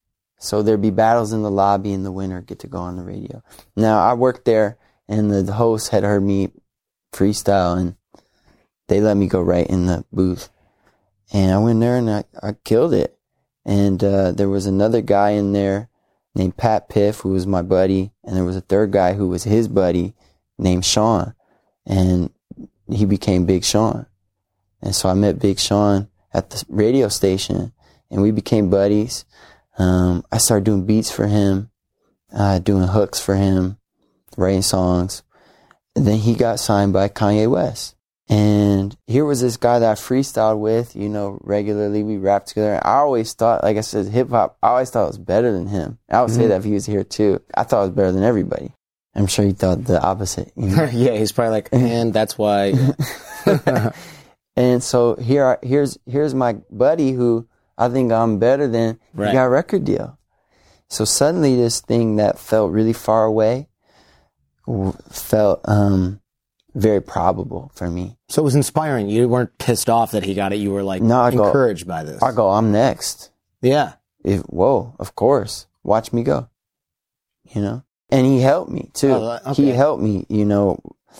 So there'd be battles in the lobby and the winner get to go on the radio. Now, I worked there and the, the host had heard me freestyle and they let me go right in the booth. And I went there and I, I killed it. And uh, there was another guy in there named Pat Piff, who was my buddy. And there was a third guy who was his buddy named Sean. And he became Big Sean. And so I met Big Sean at the radio station and we became buddies. Um, I started doing beats for him, uh, doing hooks for him, writing songs. And then he got signed by Kanye West. And here was this guy that I freestyled with, you know, regularly. We rapped together. And I always thought, like I said, hip hop, I always thought it was better than him. I would mm-hmm. say that if he was here too. I thought it was better than everybody. I'm sure he thought the opposite. You know? Yeah, he's probably like, and that's why. Yeah. And so here, I, here's here's my buddy who I think I'm better than. Right. He got a record deal. So suddenly this thing that felt really far away felt um, very probable for me. So it was inspiring. You weren't pissed off that he got it. You were like no, encouraged go, by this. I go, I'm next. Yeah. If, whoa, of course. Watch me go. You know? And he helped me too. Oh, okay. He helped me, you know.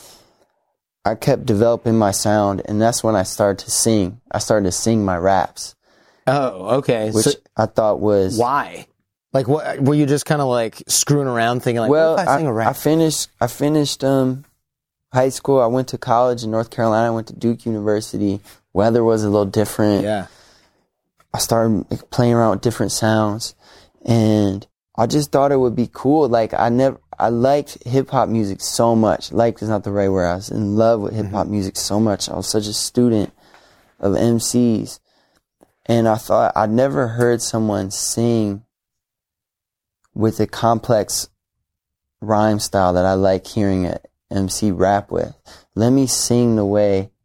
I kept developing my sound, and that's when I started to sing. I started to sing my raps. Oh, okay. Which so, I thought was... Why? Like, what, were you just kind of like screwing around thinking like, well, what if I sing I, a rap? I finished, I finished um, high school. I went to college in North Carolina. I went to Duke University. Weather was a little different. Yeah. I started playing around with different sounds, and I just thought it would be cool. Like, I never... I liked hip-hop music so much. Liked is not the right word. I was in love with hip-hop mm-hmm. music so much. I was such a student of M Cs. And I thought I'd never heard someone sing with a complex rhyme style that I like hearing an M C rap with. Let me sing the way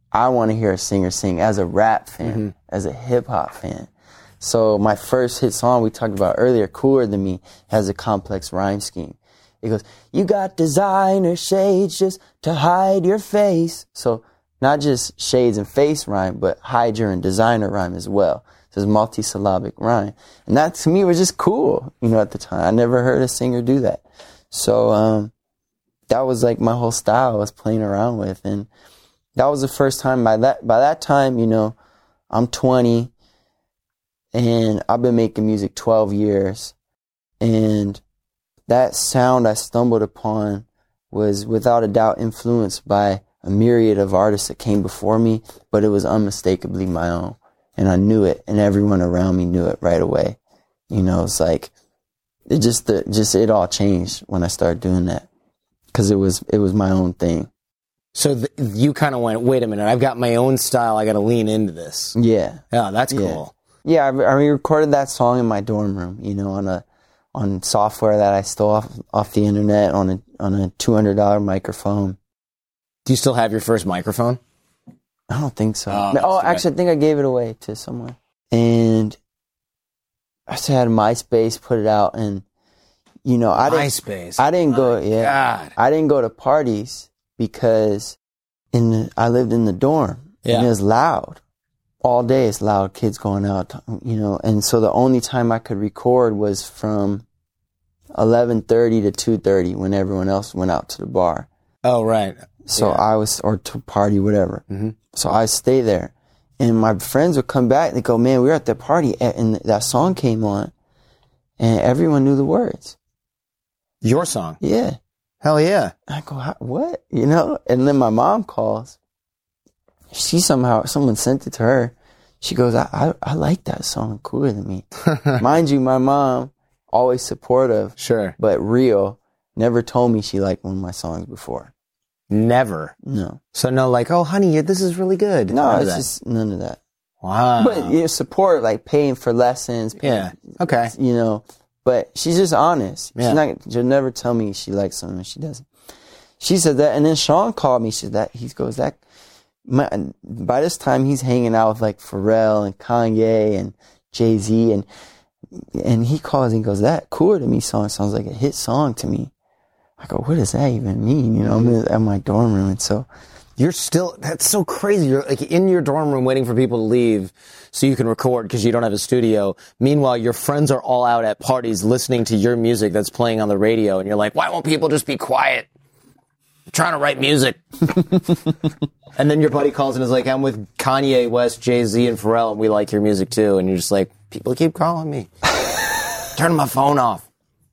I want to hear a singer sing as a rap fan, Mm-hmm. as a hip hop fan. So my first hit song we talked about earlier, Cooler Than Me, has a complex rhyme scheme. It goes, you got designer shades just to hide your face. So not just shades and face rhyme, but hide your and designer rhyme as well. So it's multi-syllabic rhyme. And that to me was just cool, you know, at the time. I never heard a singer do that. So um, that was like my whole style I was playing around with. And that was the first time. By that, by that time, you know, I'm twenty. And I've been making music twelve years. And that sound I stumbled upon was without a doubt influenced by a myriad of artists that came before me, but it was unmistakably my own. And I knew it, and everyone around me knew it right away. You know, it's like, it just, the, just, it all changed when I started doing that. Cause it was, it was my own thing. So th- you kind of went, wait a minute, I've got my own style, I got to lean into this. Yeah. Yeah, that's Yeah. cool. Yeah, I, I recorded that song in my dorm room, you know, on a on software that I stole off off the internet on a on a two hundred dollar microphone. Do you still have your first microphone? I don't think so. Oh, No, oh that's too actually, I think I gave it away to someone. And I just had MySpace put it out, and you know, I didn't. MySpace. I didn't go. Yeah, God. I didn't go to parties because in the, I lived in the dorm, Yeah. and it was loud. All day it's loud, kids going out, you know, and so the only time I could record was from eleven thirty to two thirty when everyone else went out to the bar. Oh, right. So Yeah. I was, or to party, whatever. Mhm. So I stay there, and my friends would come back and they go, man, we were at that party and that song came on and everyone knew the words. Your song. Yeah. Hell yeah. I go, "How- what? You know? And then my mom calls. She somehow, someone sent it to her. She goes, I, I, I like that song, Cooler Than Me. Mind you, my mom, always supportive, Sure. but real, never told me she liked one of my songs before. Never. No. So no, like, oh, honey, you- this is really good. No, None of it's that. just none of that. Wow. But you know, support, like paying for lessons. Paying, Yeah. Okay. You know, but she's just honest. Yeah. She's not, she'll never tell me she likes something if she doesn't. She said that, and then Sean called me. She said that, he goes, that, my, by this time he's hanging out with like Pharrell and Kanye and Jay-Z, and and he calls and goes, that Cooler Than Me song sounds like a hit song to me. I go, what does that even mean? You know, I'm in, at my dorm room, and so You're still, that's so crazy. You're like in your dorm room waiting for people to leave so you can record because you don't have a studio. Meanwhile, your friends are all out at parties listening to your music that's playing on the radio. And you're like, why won't people just be quiet? I'm trying to write music. And then your buddy calls and is like, I'm with Kanye West, Jay-Z, and Pharrell, and we like your music too. And you're just like, people keep calling me. Turn my phone off.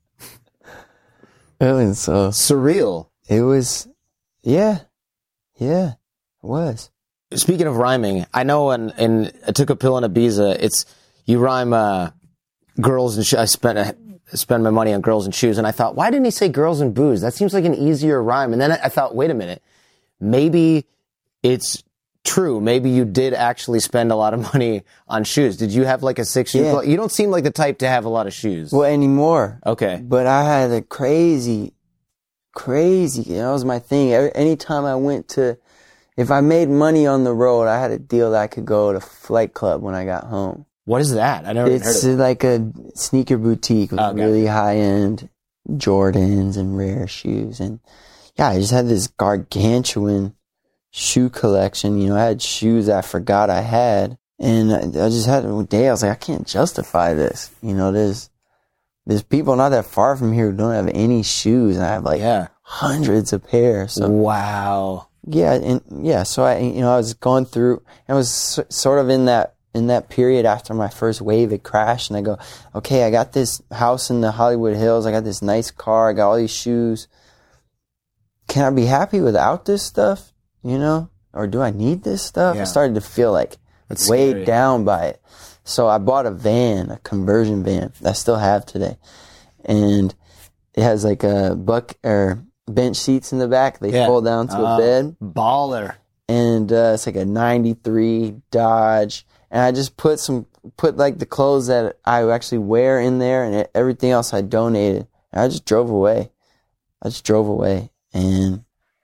and so Surreal. it was, yeah, yeah, it was. Speaking of rhyming, I know in, in I Took a Pill in Ibiza, it's, you rhyme, uh, girls and sh- I spent a, spend my money on girls and shoes. And I thought, why didn't he say girls and booze? That seems like an easier rhyme. And then I, I thought, wait a minute, maybe it's true. Maybe you did actually spend a lot of money on shoes. Did you have like a six shoe? Yeah. clo- You don't seem like the type to have a lot of shoes. Well, anymore. Okay. But I had a crazy, crazy, that was my thing. Every, anytime I went to, if I made money on the road, I had a deal that I could go to Flight Club when I got home. What is that? I never even heard It's of it. like a sneaker boutique with Okay. really high-end Jordans and rare shoes. And yeah, I just had this gargantuan shoe collection. You know, I had shoes I forgot I had. And I I just had one day, I was like, I can't justify this. You know, there's, there's people not that far from here who don't have any shoes. And I have like Yeah. hundreds of pairs. So Wow. yeah, and yeah, so I, you know, I was going through, I was s- sort of in that, in that period after my first wave had crashed, and I go, okay, I got this house in the Hollywood Hills, I got this nice car, I got all these shoes. Can I be happy without this stuff? You know, or do I need this stuff? Yeah. I started to feel like That's weighed scary. down by it. So I bought a van, a conversion van that I still have today, and it has like a buck or bench seats in the back. They Yeah. fold down to Uh, a bed. Baller. And uh, it's like a ninety-three Dodge, and I just put some put like the clothes that I actually wear in there, and everything else I donated. And I just drove away. I just drove away, and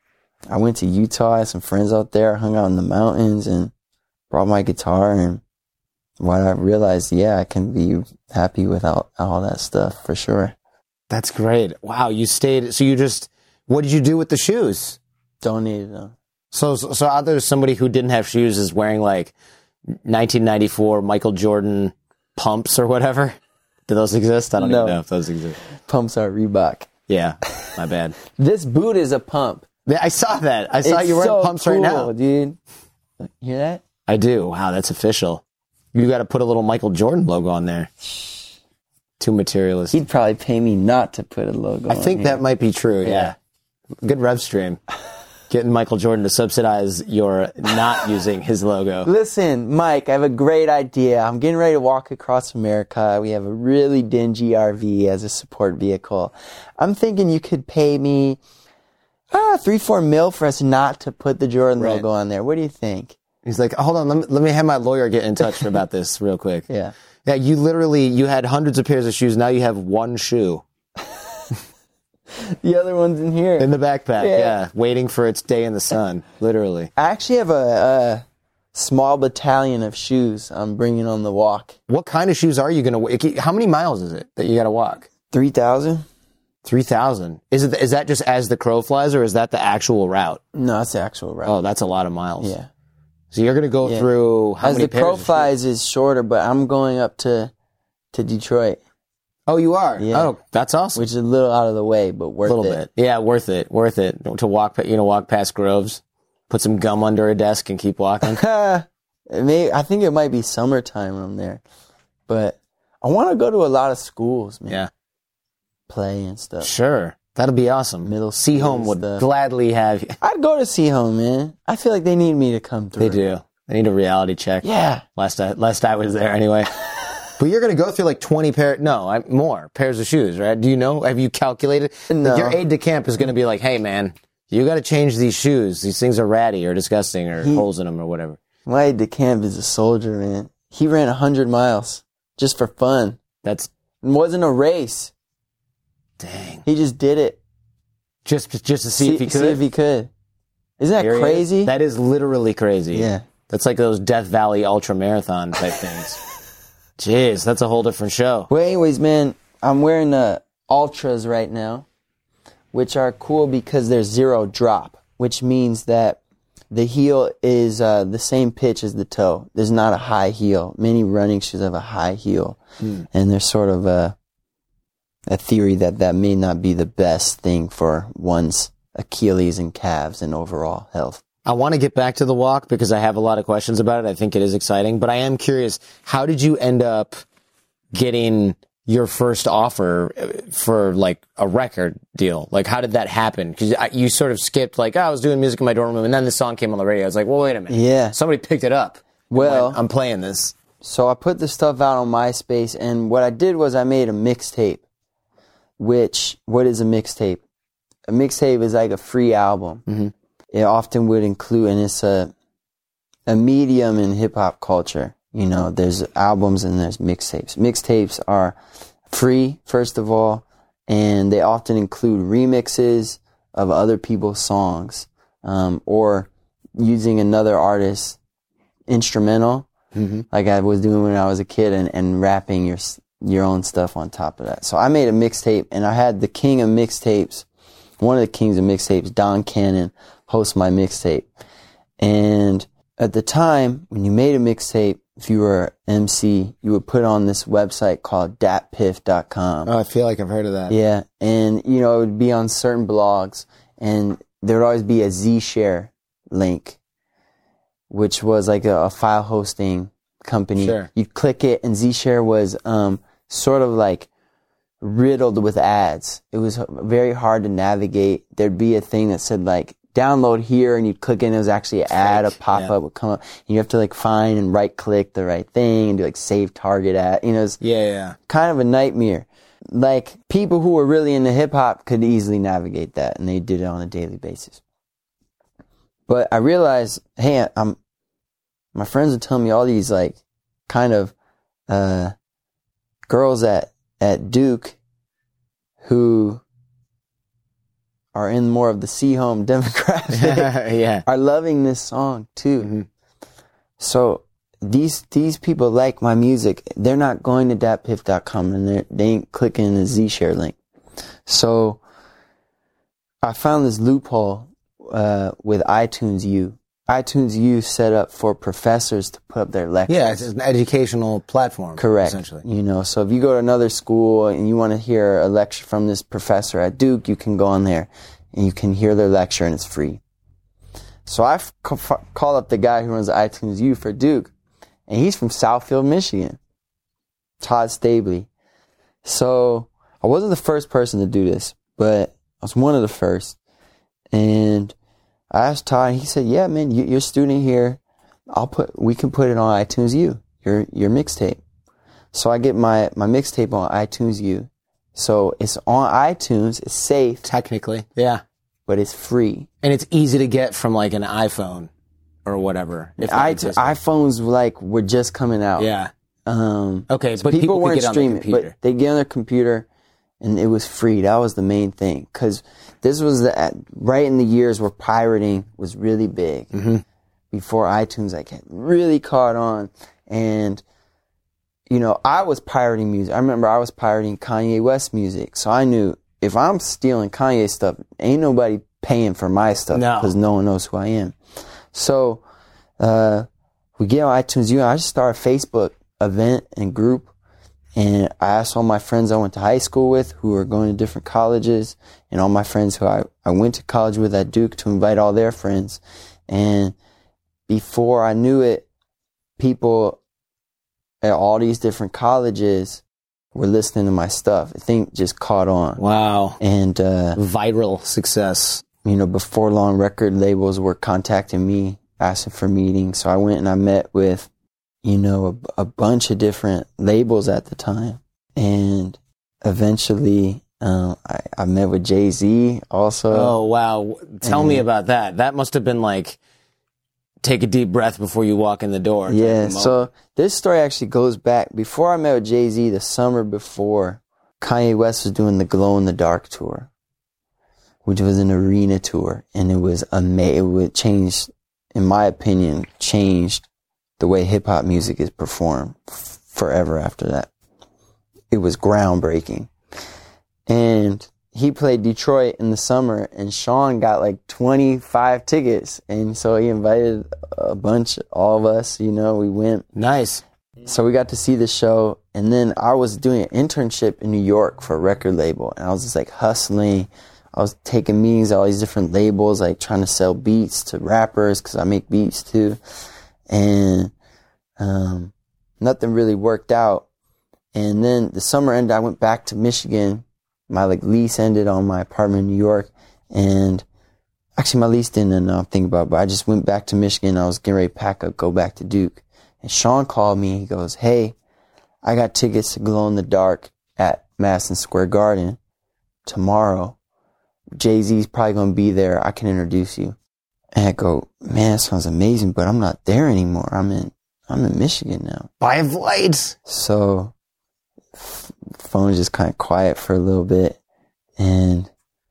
I went to Utah, I had some friends out there, hung out in the mountains, and brought my guitar. And what I realized, yeah, I can be happy without all that stuff for sure. That's great. Wow, you stayed. So you just, what did you do with the shoes? Donated them. So, so, so out there's somebody who didn't have shoes is wearing like nineteen ninety-four Michael Jordan pumps or whatever. Do those exist? I don't No. even know if those exist. Pumps are Reebok. Yeah, my bad. This boot is a pump. Yeah, I saw that. I saw It's you wearing so pumps cool, right now. dude. You hear that? I do. Wow, that's official. You got to put a little Michael Jordan logo on there. Too materialistic. He'd probably pay me not to put a logo I think on that here. might be true. Yeah. Yeah. Good rev stream. Getting Michael Jordan to subsidize your not using his logo. Listen, Mike, I have a great idea. I'm getting ready to walk across America. We have a really dingy R V as a support vehicle. I'm thinking you could pay me ah, three, four mil for us not to put the Jordan Right. logo on there. What do you think? He's like, hold on, let me, let me have my lawyer get in touch about this real quick. Yeah. Yeah, you literally, you had hundreds of pairs of shoes. Now you have one shoe The other one's in here. in the backpack. Yeah. Yeah. Waiting for its day in the sun, literally. I actually have a, a small battalion of shoes I'm bringing on the walk. What kind of shoes are you going to, how many miles is it that you got to walk? three thousand? three thousand. Is it, is that just as the crow flies or is that the actual route? No, that's the actual route. Oh, that's a lot of miles. Yeah. So you're going to go Yeah. through how As many the pairs crow of shoes? flies is shorter, but I'm going up to to Detroit, Oh, you are? Yeah. Oh, that's awesome. which is a little out of the way, but worth A little it. bit. Yeah, worth it. Worth it. To walk, pa- you know, walk past Groves, put some gum under a desk and keep walking. It may, I think it might be summertime when I'm there, but I want to go to a lot of schools, man. Yeah. Play and stuff. Sure. That'll be awesome. Middle Seahome school would stuff. gladly have you. I'd go to Seahome, man. I feel like they need me to come through. They do. They need a reality check. Yeah. Last I, last I was there anyway. But you're going to go through like twenty pair, no, I, more pairs of shoes, right? Do you know? Have you calculated? No. Like your aide de camp is going to be like, hey, man, you got to change these shoes. These things are ratty or disgusting or He- holes in them or whatever. My aide de camp is a soldier, man. He ran one hundred miles just for fun. That's, It wasn't a race. dang. He just did it. Just, just to see, if he could. See if he could. Isn't that Here he is. crazy? That is literally crazy. Yeah. That's like those Death Valley ultra marathon type things. Jeez, that's a whole different show. Well, anyways, man, I'm wearing the Ultras right now, which are cool because they're zero drop, which means that the heel is uh, the same pitch as the toe. There's not a high heel. Many running shoes have a high heel, Hmm. and there's sort of a a theory that that may not be the best thing for one's Achilles and calves and overall health. I want to get back to the walk because I have a lot of questions about it. I think it is exciting, but I am curious, how did you end up getting your first offer for like a record deal? Like, how did that happen? Because you sort of skipped like, oh, I was doing music in my dorm room and then the song came on the radio. I was like, well, wait a minute. Yeah. Somebody picked it up. Well, I'm playing this. So I put the stuff out on MySpace, and what I did was I made a mixtape. Which, what is a mixtape? A mixtape is like a free album. Mm-hmm. It often would include, and it's a a medium in hip hop culture. You know, there's albums and there's mixtapes. Mixtapes are free, first of all, and they often include remixes of other people's songs, um, or using another artist's instrumental, Mm-hmm. like I was doing when I was a kid, and, and rapping your your own stuff on top of that. So I made a mixtape, and I had the king of mixtapes, one of the kings of mixtapes, Don Cannon, host my mixtape. And at the time, when you made a mixtape, if you were an M C, you would put on this website called dat piff dot com. Oh, I feel like I've heard of that. Yeah, and you know, it would be on certain blogs, and there would always be a Zshare link, which was like a, a file hosting company. Sure. You'd click it, and Zshare was um, sort of like riddled with ads. It was very hard to navigate. There'd be a thing that said like, download here, and you'd click it, and it was actually an ad, a pop-up yeah. would come up, and you have to like find and right-click the right thing, and do like save target ad. You know, it's Yeah, yeah. kind of a nightmare. Like, people who were really into hip-hop could easily navigate that, and they did it on a daily basis. But I realized, hey, I'm, my friends are telling me all these, like, kind of, uh, girls at, at Duke who are in more of the C-home demographic yeah. are loving this song too. Mm-hmm. So these these people like my music. They're not going to dat piff dot com and they they ain't clicking the Z-Share link. So I found this loophole uh, with iTunes U. iTunes U set up for professors to put up their lectures. Yeah, it's an educational platform. Correct. Essentially. You know, so if you go to another school and you want to hear a lecture from this professor at Duke, you can go on there and you can hear their lecture and it's free. So I f- call up the guy who runs iTunes U for Duke, and he's from Southfield, Michigan, Todd Stabley. So I wasn't the first person to do this, but I was one of the first. And I asked Todd, and he said, "Yeah, man, you, you're a student here. I'll put, we can put it on iTunes U, your your mixtape." So I get my my mixtape on iTunes U. So it's on iTunes. It's safe, technically, yeah, but it's free, and it's easy to get from like an iPhone or whatever. If I, iPhones like were just coming out. Yeah. Um, okay, so but people, people weren't get streaming, on their but they get on their computer, and it was free. That was the main thing, because this was the right in the years where pirating was really big. Mm-hmm. Before iTunes, like, had really caught on, and you know, I was pirating music. I remember I was pirating Kanye West music, so I knew if I'm stealing Kanye stuff, ain't nobody paying for my stuff because no. no one knows who I am. So uh, we get on iTunes U, and I just started a Facebook event and group. And I asked all my friends I went to high school with who were going to different colleges, and all my friends who I, I went to college with at Duke to invite all their friends. And before I knew it, people at all these different colleges were listening to my stuff. I think just caught on. Wow. And uh, viral success. You know, before long, record labels were contacting me, asking for meetings. So I went and I met with, you know, a, a bunch of different labels at the time. And eventually, uh, I, I met with Jay-Z also. Oh, wow. Tell and, me about that. That must have been like, take a deep breath before you walk in the door. Yeah, so this story actually goes back. Before I met with Jay-Z, the summer before, Kanye West was doing the Glow in the Dark tour, which was an arena tour. And it was amazing. It would change, in my opinion, changed the way hip-hop music is performed f- forever after that. It was groundbreaking. And he played Detroit in the summer, and Sean got like twenty-five tickets. And so he invited a bunch, all of us, you know, we went. Nice. So we got to see the show. And then I was doing an internship in New York for a record label. And I was just like hustling. I was taking meetings at all these different labels, like trying to sell beats to rappers, because I make beats too. And um, nothing really worked out. And then the summer ended, I went back to Michigan. My like lease ended on my apartment in New York, and actually my lease didn't end. I'm thinking about it, but I just went back to Michigan. I was getting ready to pack up, go back to Duke, and Sean called me. He goes, "Hey, I got tickets to Glow in the Dark at Madison Square Garden tomorrow. Jay-Z's probably gonna be there. I can introduce you." And I go, "Man, that sounds amazing, but I'm not there anymore. I'm in, I'm in Michigan now. Buy a flight." So. Phone was just kind of quiet for a little bit, and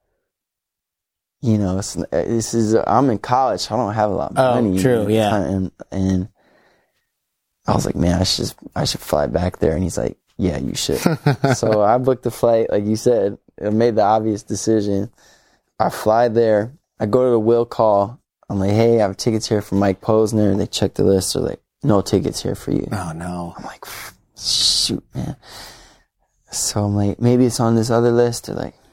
you know, it's, this is I'm in college, so I don't have a lot of oh, money. True, yeah. And, and I was like, man, I should just, I should fly back there. And he's like, yeah, you should. So I booked the flight, like you said. I made the obvious decision. I fly there. I go to the will call. I'm like, hey, I have tickets here for Mike Posner. They check the list. They're like, no tickets here for you. Oh no. I'm like, shoot, man. So I'm like, maybe it's on this other list. They're like,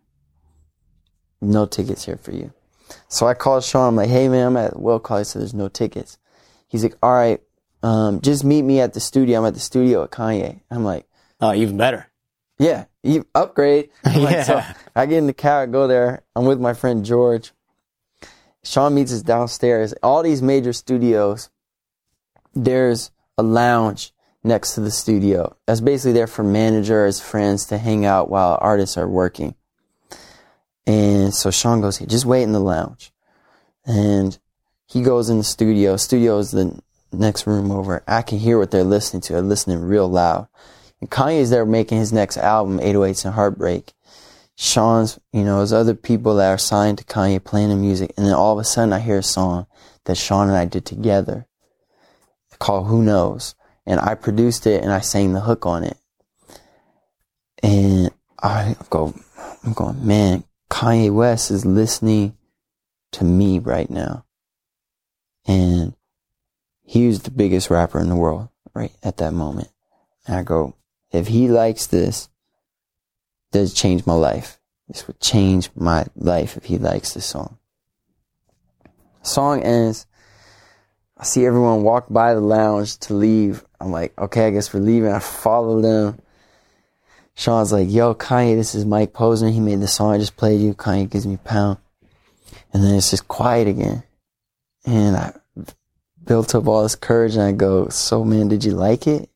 no tickets here for you. So I called Sean. I'm like, hey, man, I'm at Will Call. He said there's no tickets. He's like, all right, um, just meet me at the studio. I'm at the studio at Kanye. I'm like, oh, even better. Yeah, you upgrade. I'm like, yeah. So I get in the car, I go there. I'm with my friend George. Sean meets us downstairs. All these major studios, there's a lounge next to the studio. That's basically there for managers, friends to hang out while artists are working. And so Sean goes, hey, just wait in the lounge. And he goes in the studio. Studio is the next room over. I can hear what they're listening to. They're listening real loud. And Kanye's there making his next album, eight oh eights and Heartbreak. Sean's, you know, there's other people that are signed to Kanye playing the music. And then all of a sudden I hear a song that Sean and I did together called Who Knows? And I produced it and I sang the hook on it. And I go, I'm going, man, Kanye West is listening to me right now. And he was the biggest rapper in the world right at that moment. And I go, if he likes this, does change my life. This would change my life if he likes this song. Song ends. I see everyone walk by the lounge to leave. I'm like, okay, I guess we're leaving. I follow them. Sean's like, yo, Kanye, this is Mike Posner. He made the song I just played you. Kanye gives me a pound. And then it's just quiet again. And I built up all this courage and I go, so man, did you like it?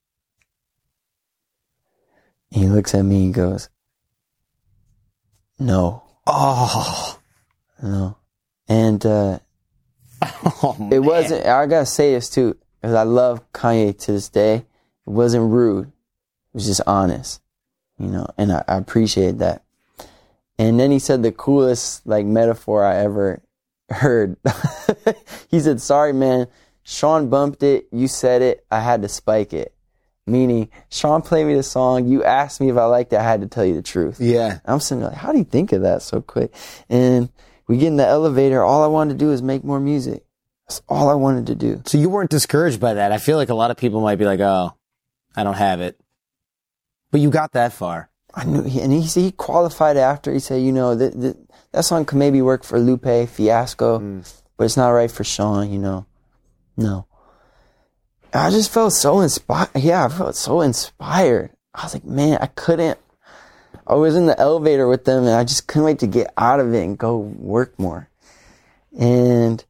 And he looks at me and goes, no. Oh. No. And, uh, oh, man. It wasn't, I gotta say this too, because I love Kanye to this day. It wasn't rude. It was just honest, you know, and I, I appreciate that. And then he said the coolest, like, metaphor I ever heard. He said, sorry, man, Sean bumped it, you said it, I had to spike it. Meaning, Sean played me the song, you asked me if I liked it, I had to tell you the truth. Yeah. I'm sitting there like, how do you think of that so quick? And we get in the elevator, all I wanted to do is make more music. That's all I wanted to do. So you weren't discouraged by that. I feel like a lot of people might be like, oh, I don't have it. But you got that far. I knew, he, and he, he qualified after. He said, you know, that that, that song could maybe work for Lupe, Fiasco, mm. but it's not right for Sean, you know. No. I just felt so inspired. Yeah, I felt so inspired. I was like, man, I couldn't. I was in the elevator with them, and I just couldn't wait to get out of it and go work more. And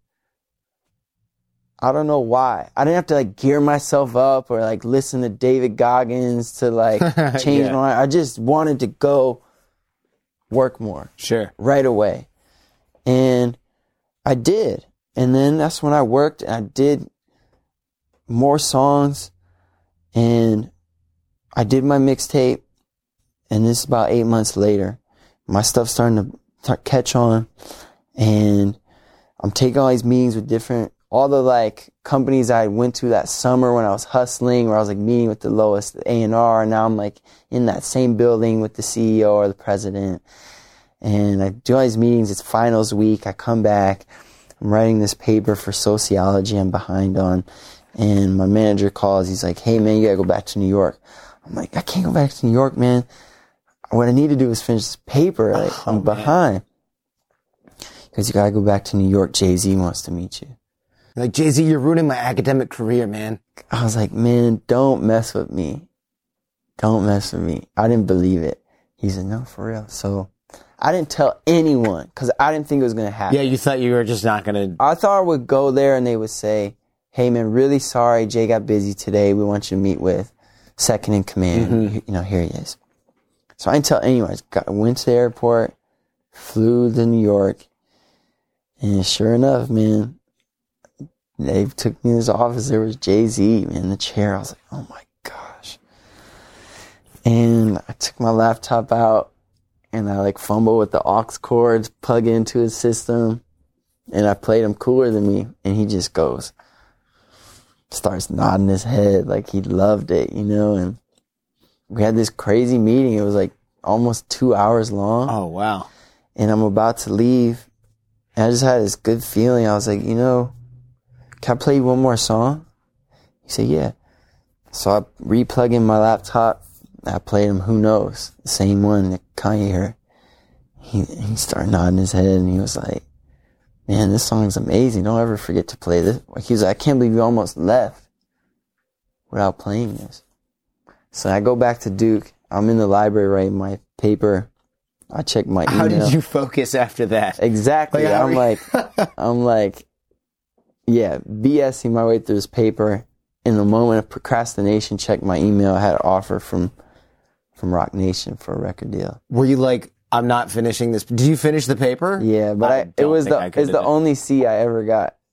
I don't know why. I didn't have to, like, gear myself up or, like, listen to David Goggins to, like, change yeah. my mind. I just wanted to go work more. Sure. Right away. And I did. And then that's when I worked, and I did more songs, and I did my mixtape, and this is about eight months later. My stuff's starting to start catch on, and I'm taking all these meetings with different, all the like companies I went to that summer when I was hustling, where I was like meeting with the lowest A and R, and now I'm like in that same building with the C E O or the president, and I do all these meetings. It's finals week. I come back. I'm writing this paper for sociology I'm behind on. And my manager calls. He's like, hey, man, you got to go back to New York. I'm like, I can't go back to New York, man. What I need to do is finish this paper. Like, oh, I'm man. behind. Because you got to go back to New York. Jay-Z wants to meet you. Like, Jay-Z, you're ruining my academic career, man. I was like, man, don't mess with me. Don't mess with me. I didn't believe it. He said, no, for real. So I didn't tell anyone because I didn't think it was going to happen. Yeah, you thought you were just not going to. I thought I would go there and they would say, hey, man, really sorry. Jay got busy today. We want you to meet with second in command. Mm-hmm. You know, here he is. So I didn't tell anyone. I got, went to the airport, flew to New York, and sure enough, man, they took me to his office. There was Jay-Z in the chair. I was like, oh, my gosh. And I took my laptop out, and I, like, fumbled with the aux cords, plug it into his system, and I played him Cooler Than Me, and he just goes, starts nodding his head like he loved it, you know, and we had this crazy meeting. It was like almost two hours long. Oh, wow. And I'm about to leave, and I just had this good feeling. I was like, you know, can I play you one more song? He said, yeah. So I re-plug in my laptop. I played him Who Knows, the same one that Kanye heard. He, he started nodding his head, and he was like, man, this song's amazing. Don't ever forget to play this. He was like, I can't believe you almost left without playing this. So I go back to Duke. I'm in the library writing my paper. I check my email. How did you focus after that? Exactly. Like, I'm like, I'm like, yeah, BSing my way through this paper. In the moment of procrastination, check my email. I had an offer from, from Rock Nation for a record deal. Were you like, I'm not finishing this? Did you finish the paper? Yeah, but I, I it was the it's the only C I ever got.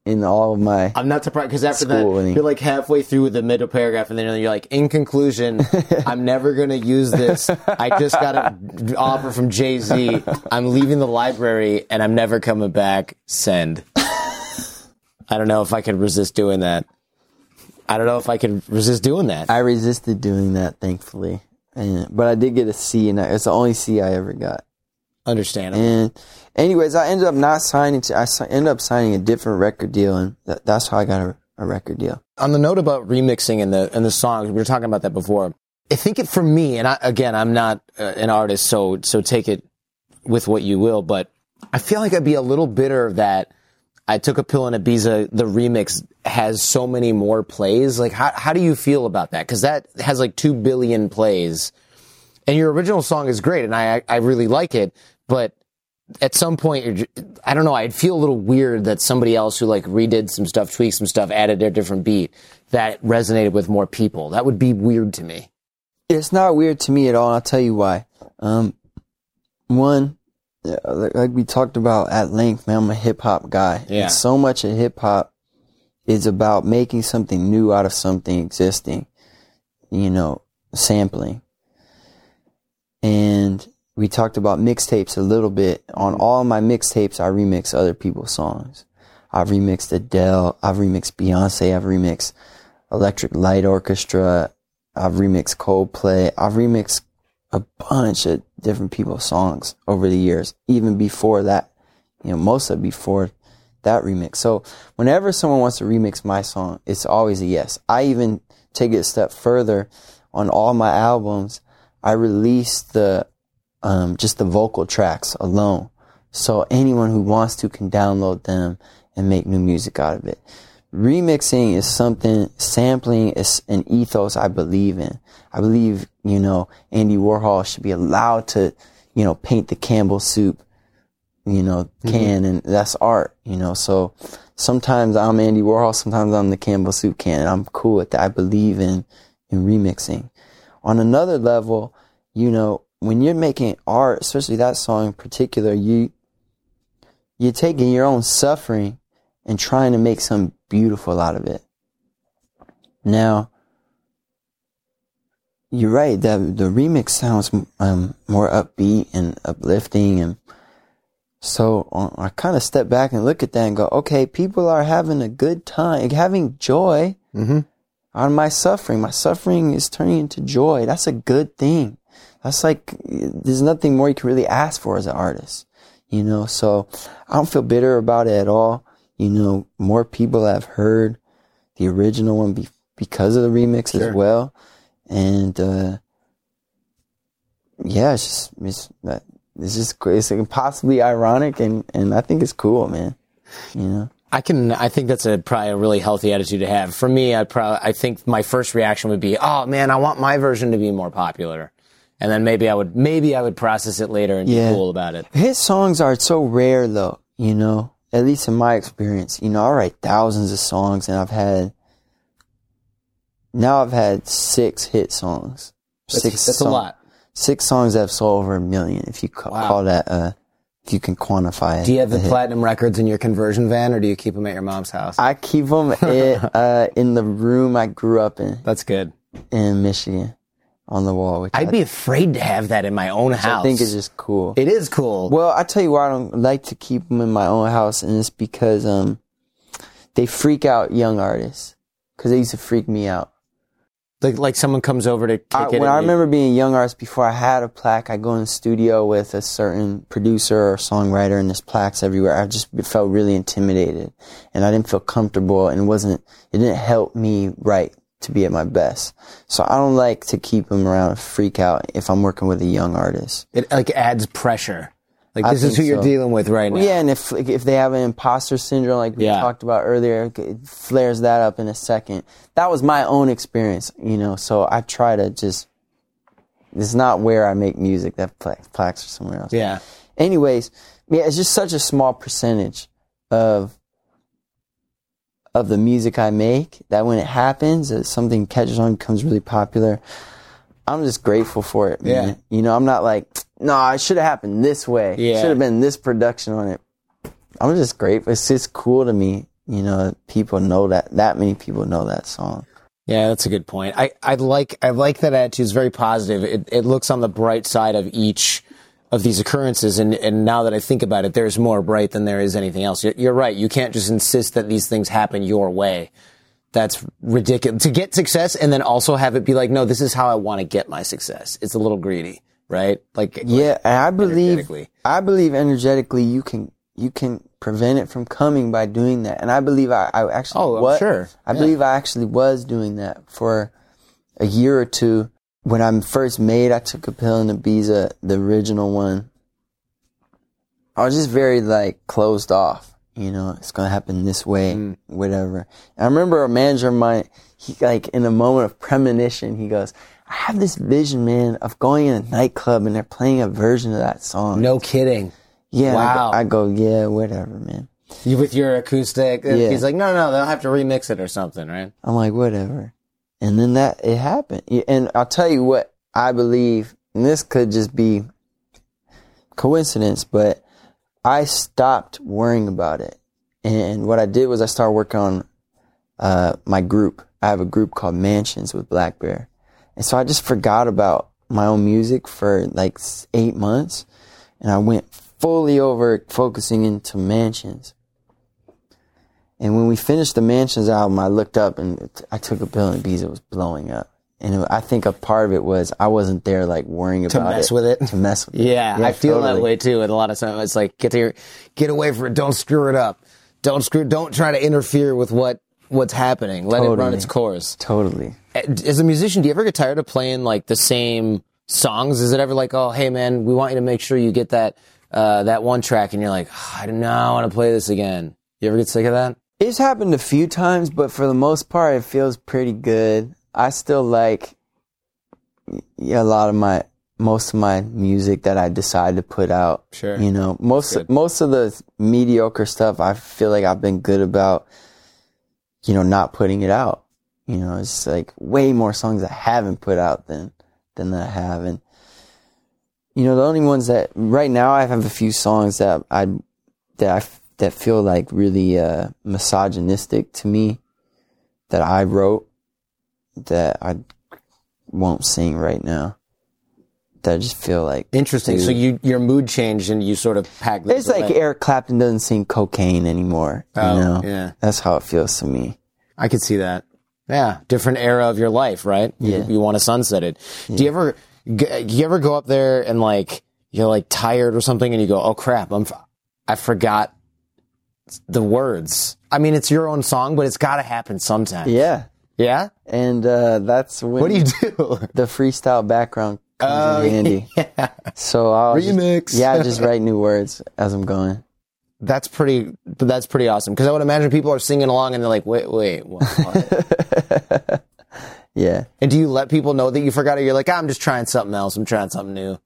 in all of my. I'm not surprised because after that, schooling. you're like halfway through the middle paragraph, and then you're like, in conclusion, I'm never going to use this. I just got an offer from Jay-Z. I'm leaving the library, and I'm never coming back. Send. I don't know if I could resist doing that. I don't know if I could resist doing that. I resisted doing that, thankfully. And, but I did get a C, and it's the only C I ever got. Understandable. And anyways, I ended up not signing to, I si- ended up signing a different record deal, and th- that's how I got a, a record deal. On the note about remixing and the and the songs, we were talking about that before. I think it for me, and I, again, I'm not uh, an artist, so so take it with what you will, but I feel like I'd be a little bitter that I Took a Pill in Ibiza, the remix has so many more plays. Like, how how do you feel about that? Because that has like two billion plays, and your original song is great, and I I really like it. But at some point, you're, I don't know, I'd feel a little weird that somebody else who like redid some stuff, tweaked some stuff, added a different beat that resonated with more people. That would be weird to me. It's not weird to me at all, and I'll tell you why. Um, one, like we talked about at length, man, I'm a hip-hop guy. Yeah. And so much of hip-hop is about making something new out of something existing, you know, sampling. And we talked about mixtapes a little bit. On all my mixtapes, I remix other people's songs. I've remixed Adele. I've remixed Beyonce. I've remixed Electric Light Orchestra. I've remixed Coldplay. I've remixed a bunch of different people's songs over the years, even before that, you know, most of it before that remix. So whenever someone wants to remix my song, it's always a yes. I even take it a step further. On all my albums, I release the um, just the vocal tracks alone. So anyone who wants to can download them and make new music out of it. Remixing is something, sampling is an ethos I believe in. I believe, you know, Andy Warhol should be allowed to, you know, paint the Campbell soup, you know, can, mm-hmm. and that's art, you know. So sometimes I'm Andy Warhol, sometimes I'm the Campbell soup can, and I'm cool with that. I believe in, in remixing. On another level, you know, when you're making art, especially that song in particular, you, you're taking your own suffering and trying to make something beautiful out of it. Now, you're right, the, the remix sounds um, more upbeat and uplifting, and so uh, I kind of step back and look at that and go, okay, people are having a good time, having joy mm-hmm. out of my suffering. My suffering is turning into joy. That's a good thing. That's like, there's nothing more you can really ask for as an artist, you know, so I don't feel bitter about it at all. You know, more people have heard the original one be- because of the remix sure. as well. And, uh, yeah, it's just, it's, it's just, it's impossibly ironic, and, and I think it's cool, man. You know? I can, I think that's a probably a really healthy attitude to have. For me, I'd probably, I think my first reaction would be, oh man, I want my version to be more popular. And then maybe I would, maybe I would process it later and yeah. be cool about it. His songs are so rare though, you know, at least in my experience. You know, I write thousands of songs, and I've had, now I've had six hit songs. That's, six that's song, a lot. Six songs that have sold over a million, if you ca- wow. call that, uh, if you can quantify it. Do you have the platinum records in your conversion van, or do you keep them at your mom's house? I keep them in, uh, in the room I grew up in. That's good. In Michigan, on the wall. Which I'd I, be afraid to have that in my own house. I think it's just cool. It is cool. Well, I tell you why I don't like to keep them in my own house, and it's because um, they freak out young artists. Because they used to freak me out. Like, like someone comes over to kick I, it. When I you. remember being a young artist, before I had a plaque, I go in the studio with a certain producer or songwriter, and there's plaques everywhere. I just felt really intimidated, and I didn't feel comfortable, and it wasn't. It didn't help me write to be at my best. So I don't like to keep them around and freak out if I'm working with a young artist. It like adds pressure. Like, this I is who think you're so. dealing with right now. Well, yeah, and if if they have an imposter syndrome, like we yeah. talked about earlier, it flares that up in a second. That was my own experience, you know, so I try to just, it's not where I make music, that plaques are somewhere else. Yeah. Anyways, yeah, it's just such a small percentage of of the music I make that when it happens, that something catches on, becomes really popular, I'm just grateful for it, man. Yeah. You know, I'm not like, no, it should have happened this way. Yeah. Should have been this production on it. I'm just grateful. It's just cool to me you know, people know that, that many people know that song. Yeah, that's a good point. I, I like I like that attitude. It's very positive. It it looks on the bright side of each of these occurrences, and, and now that I think about it, there's more bright than there is anything else. You're, you're right. You can't just insist that these things happen your way. That's ridiculous. To get success and then also have it be like, no, this is how I want to get my success. It's a little greedy, right? Like yeah, and I believe energetically. I believe energetically you can you can prevent it from coming by doing that. And I believe I, I actually oh, was, I'm sure. I yeah. believe I actually was doing that for a year or two. When I first made I Took a Pill in Ibiza, the original one, I was just very like closed off. You know, it's gonna happen this way, mm. whatever. And I remember a manager of mine, he like in a moment of premonition, he goes, I have this vision, man, of going in a nightclub and they're playing a version of that song. No kidding. Yeah. Wow. I go, I go yeah, whatever, man. You with your acoustic? Yeah. He's like, no, no, they'll have to remix it or something, right? I'm like, whatever. And then that, it happened. And I'll tell you what I believe, and this could just be coincidence, but I stopped worrying about it. And what I did was I started working on uh, my group. I have a group called Mansions with Black Bear. And so I just forgot about my own music for like eight months. And I went fully over focusing into Mansions. And when we finished the Mansions album, I looked up and I Took a Pill in Ibiza was blowing up. And it, I think a part of it was I wasn't there like worrying about it. To mess with it? To mess with it. Yeah, Yeah, I feel totally. that way too. And a lot of times it's like, get to your, get away from it. Don't screw it up. Don't screw, don't try to interfere with what, what's happening. Let Totally. it run its course. Totally. As a musician, do you ever get tired of playing like the same songs? Is it ever like, oh, hey man, we want you to make sure you get that, uh, that one track and you're like, oh, I do not want to play this again. You ever get sick of that? It's happened a few times, but for the most part, it feels pretty good. I still like yeah, a lot of my, most of my music that I decide to put out. Sure. You know, most, Good. most of the mediocre stuff, I feel like I've been good about, you know, not putting it out. You know, it's like way more songs I haven't put out than, than that I have. And, you know, the only ones that, right now I have a few songs that I, that I, that feel like really, uh, misogynistic to me that I wrote that I won't sing right now. That I just feel like Interesting. dude. So you, your mood changed and you sort of packed this It's like away. Eric Clapton doesn't sing cocaine anymore. You Oh, know? yeah. That's how it feels to me. I could see that. Yeah. Different era of your life, right? You, Yeah. you want to sunset it. Do you ever, g- do you ever go up there and like, you're like tired or something and you go, oh crap, I'm, f- I forgot the words. I mean, it's your own song, but it's got to happen sometime. Yeah. Yeah? And uh, that's when What do you do? the freestyle background comes Oh, in handy. yeah. So I'll Remix. Just, yeah, I just write new words as I'm going. That's pretty, that's pretty awesome. Because I would imagine people are singing along and they're like, wait, wait, what? what? Yeah. And do you let people know that you forgot it? You're like, I'm just trying something else. I'm trying something new.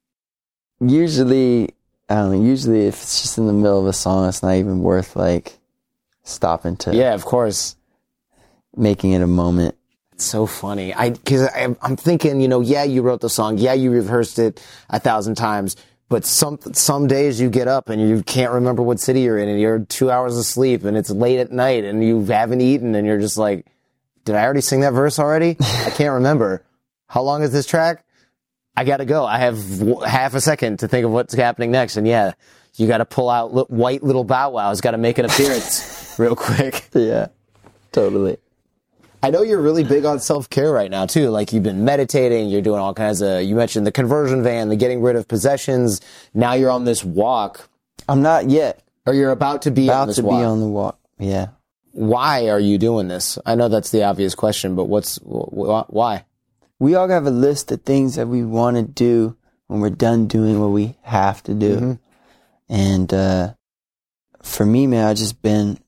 Usually, I don't know, usually if it's just in the middle of a song, it's not even worth like stopping to Yeah, of course. making it a moment. It's so funny. I, cause I, I'm thinking, you know, yeah, you wrote the song. Yeah, you rehearsed it a thousand times. But some, some days you get up and you can't remember what city you're in and you're two hours asleep and it's late at night and you haven't eaten and you're just like, did I already sing that verse already? I can't remember. How long is this track? I gotta go. I have w- half a second to think of what's happening next. And yeah, you gotta pull out li- white little Bow Wow's gotta make an appearance real quick. Yeah, totally. I know you're really big on self-care right now, too. Like, you've been meditating, you're doing all kinds of, you mentioned the conversion van, the getting rid of possessions. Now you're on this walk. I'm not yet. Or you're about to be on About this to walk. be on the walk. Yeah. Why are you doing this? I know that's the obvious question, but what's, wh- wh- why? We all have a list of things that we want to do when we're done doing what we have to do. Mm-hmm. And, uh, for me, man, I've just been,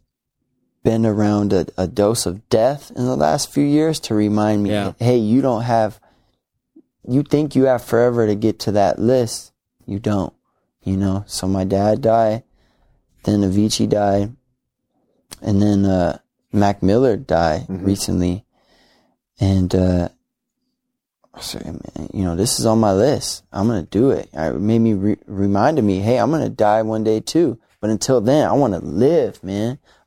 been around a, a dose of death in the last few years to remind me, Yeah. hey, you don't have, you think you have forever to get to that list. You don't, you know? So my dad died, then Avicii died, and then, uh, Mac Miller died Mm-hmm. recently. And, uh, so, man, you know, this is on my list. I'm going to do it. It made me, re- reminded me, hey, I'm going to die one day too. But until then, I want to live, man.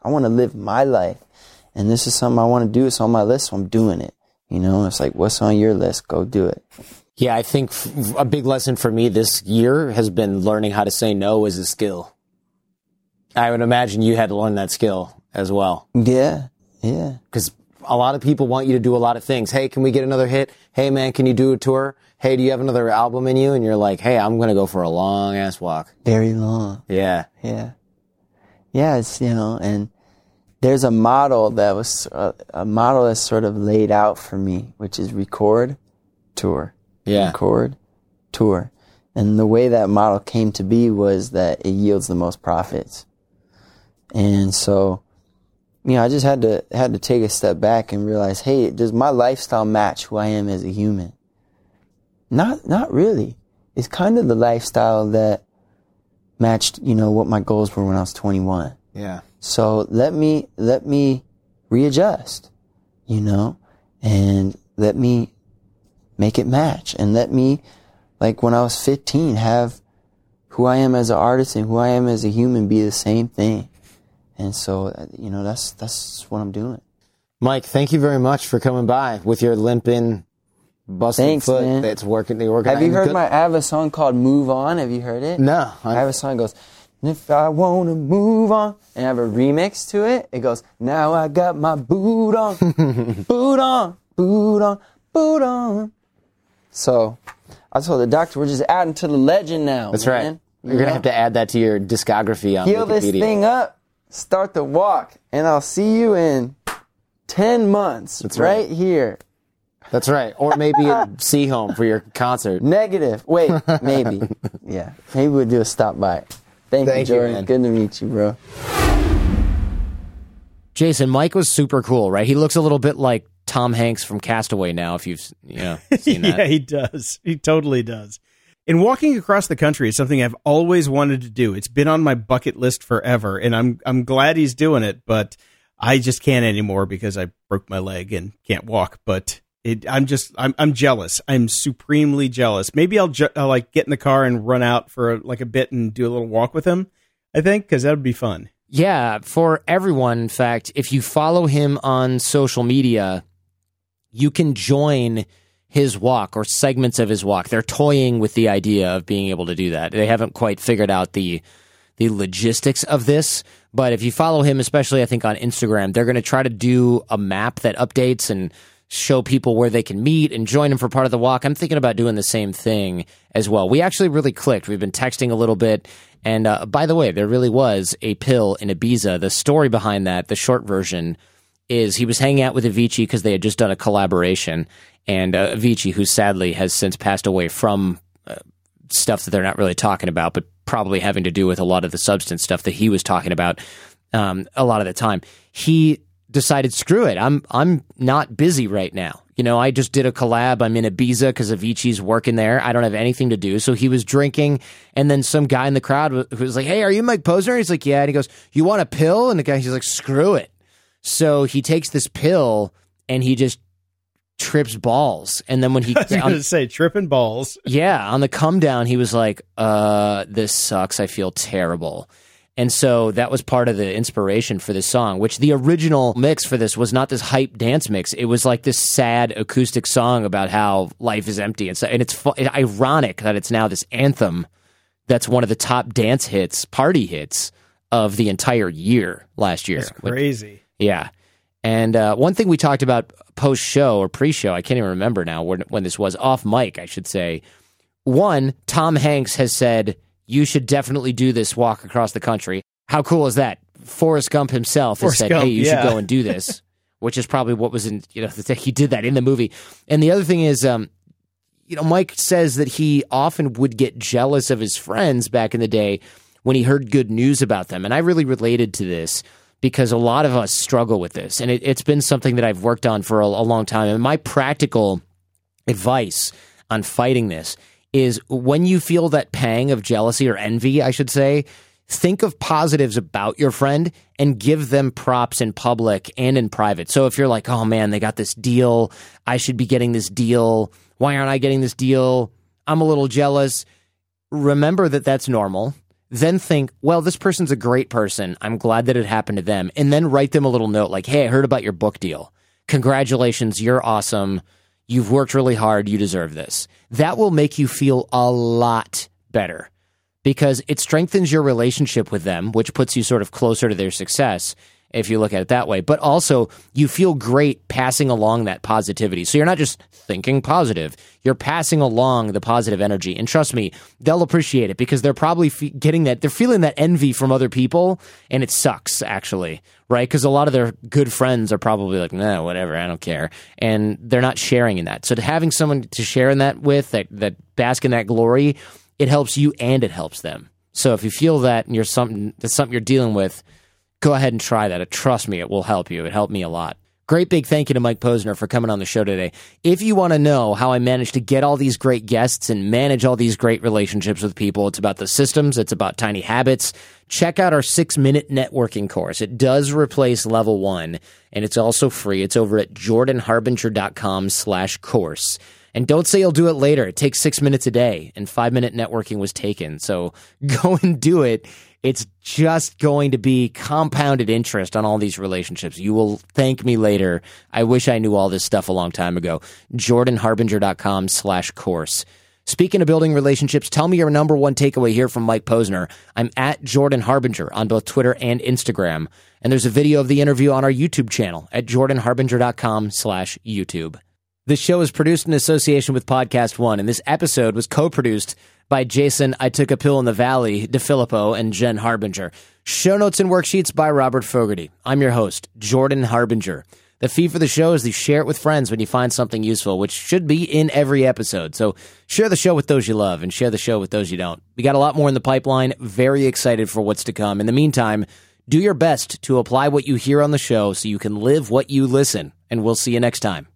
I want to live my life. And this is something I want to do. It's on my list, so I'm doing it. You know, it's like, what's on your list? Go do it. Yeah, I think f- a big lesson for me this year has been learning how to say no as a skill. I would imagine you had to learn that skill as well. Yeah, yeah. Because a lot of people want you to do a lot of things. Hey, can we get another hit? Hey, man, can you do a tour? Hey, do you have another album in you? And you're like, hey, I'm going to go for a long-ass walk. Very long. Yeah. Yeah. Yeah, it's, you know, and there's a model that was, uh, a model that's sort of laid out for me, which is record, tour. Yeah. Record, tour. And the way that model came to be was that it yields the most profits. And so, you know, I just had to had to take a step back and realize, hey, does my lifestyle match who I am as a human? Not not really. It's kind of the lifestyle that matched, you know, what my goals were when I was twenty-one. Yeah. So let me let me readjust, you know, and let me make it match, and let me, like when I was fifteen, have who I am as an artist and who I am as a human be the same thing. And so, you know, that's that's what I'm doing. Mike, thank you very much for coming by with your limping, busted Thanks, foot man. that's working. They working. Have you heard my, I have a song called Move On. Have you heard it? No. I have a song that goes, if I want to move on, and I have a remix to it. It goes, now I got my boot on, boot on, boot on, boot on. So I told the doctor, we're just adding to the legend now. That's man. right. You're going to have to add that to your discography on Heal Wikipedia. this thing up. Start the walk, and I'll see you in ten months. That's right. Right here. That's right. Or maybe at Sea Home for your concert. Negative. Wait, maybe. Yeah. Maybe we'll do a stop by. Thank, Thank you, you, Jordan. man. Good to meet you, bro. Jason, Mike was super cool, right? He looks a little bit like Tom Hanks from Castaway now, if you've you know, seen that. Yeah, he does. He totally does. And walking across the country is something I've always wanted to do. It's been on my bucket list forever, and I'm I'm glad he's doing it, but I just can't anymore because I broke my leg and can't walk. But it, I'm just I'm I'm jealous. I'm supremely jealous. Maybe I'll, ju- I'll like get in the car and run out for like a bit and do a little walk with him, I think, because that would be fun. Yeah, for everyone, in fact, if you follow him on social media, you can join his walk or segments of his walk. They're toying with the idea of being able to do that. They haven't quite figured out the the logistics of this, but if you follow him, especially I think on Instagram, they're going to try to do a map that updates and show people where they can meet and join him for part of the walk. I'm thinking about doing the same thing as well. We actually really clicked. We've been texting a little bit, and uh, by the way, there really was a pill in Ibiza. The story behind that, the short version, is he was hanging out with Avicii because they had just done a collaboration. And uh, Avicii, who sadly has since passed away from uh, stuff that they're not really talking about, but probably having to do with a lot of the substance stuff that he was talking about um, a lot of the time, he decided, screw it, I'm I'm not busy right now. You know, I just did a collab. I'm in Ibiza because Avicii's working there. I don't have anything to do. So he was drinking, and then some guy in the crowd was, was like, hey, are you Mike Posner? He's like, yeah. And he goes, you want a pill? And the guy, he's like, screw it. So he takes this pill, and he just trips balls. And then when he I was going to say tripping balls. Yeah, on the come down, he was like, uh, this sucks. I feel terrible. And so that was part of the inspiration for this song, which the original mix for this was not this hype dance mix. It was like this sad acoustic song about how life is empty. And, so, and it's, fu- it's ironic that it's now this anthem that's one of the top dance hits, party hits of the entire year last year. It's crazy. Yeah. And uh, one thing we talked about post-show or pre-show, I can't even remember now when, when this was, off mic, I should say. One, Tom Hanks has said, you should definitely do this walk across the country. How cool is that? Forrest Gump himself Forrest has said, Gump, hey, you yeah. should go and do this, which is probably what was in, you know, he did that in the movie. And the other thing is, um, you know, Mike says that he often would get jealous of his friends back in the day when he heard good news about them. And I really related to this, because a lot of us struggle with this. And it, it's been something that I've worked on for a, a long time. And my practical advice on fighting this is, when you feel that pang of jealousy or envy, I should say, think of positives about your friend and give them props in public and in private. So if you're like, oh man, they got this deal, I should be getting this deal, why aren't I getting this deal? I'm a little jealous. Remember that that's normal. then think, well, this person's a great person. I'm glad that it happened to them. And then write them a little note like, hey, I heard about your book deal. Congratulations. You're awesome. You've worked really hard. You deserve this. That will make you feel a lot better because it strengthens your relationship with them, which puts you sort of closer to their success if you look at it that way. But also, you feel great passing along that positivity. So you're not just thinking positive. You're passing along the positive energy. And trust me, they'll appreciate it because they're probably fe- getting that, they're feeling that envy from other people, and it sucks, actually, right? Because a lot of their good friends are probably like, nah, whatever, I don't care. And they're not sharing in that. So to having someone to share in that with, that, that bask in that glory, it helps you and it helps them. So if you feel that and you're something, that's something you're dealing with, go ahead and try that. Trust me, it will help you. It helped me a lot. Great big thank you to Mike Posner for coming on the show today. If you want to know how I managed to get all these great guests and manage all these great relationships with people, it's about the systems, it's about tiny habits, check out our six-minute networking course. It does replace level one, and it's also free. It's over at jordanharbinger.com slash course. And don't say you'll do it later. It takes six minutes a day, and five-minute networking was taken. So go and do it. It's just going to be compounded interest on all these relationships. You will thank me later. I wish I knew all this stuff a long time ago. jordanharbinger.com slash course. Speaking of building relationships, tell me your number one takeaway here from Mike Posner. I'm at Jordan Harbinger on both Twitter and Instagram. And there's a video of the interview on our YouTube channel at jordanharbinger.com slash YouTube. This show is produced in association with Podcast One, and this episode was co-produced by Jason I Took a Pill in the Valley, DeFilippo, and Jen Harbinger. Show notes and worksheets by Robert Fogarty. I'm your host, Jordan Harbinger. The fee for the show is to share it with friends when you find something useful, which should be in every episode. So share the show with those you love and share the show with those you don't. We got a lot more in the pipeline. Very excited for what's to come. In the meantime, do your best to apply what you hear on the show so you can live what you listen, and we'll see you next time.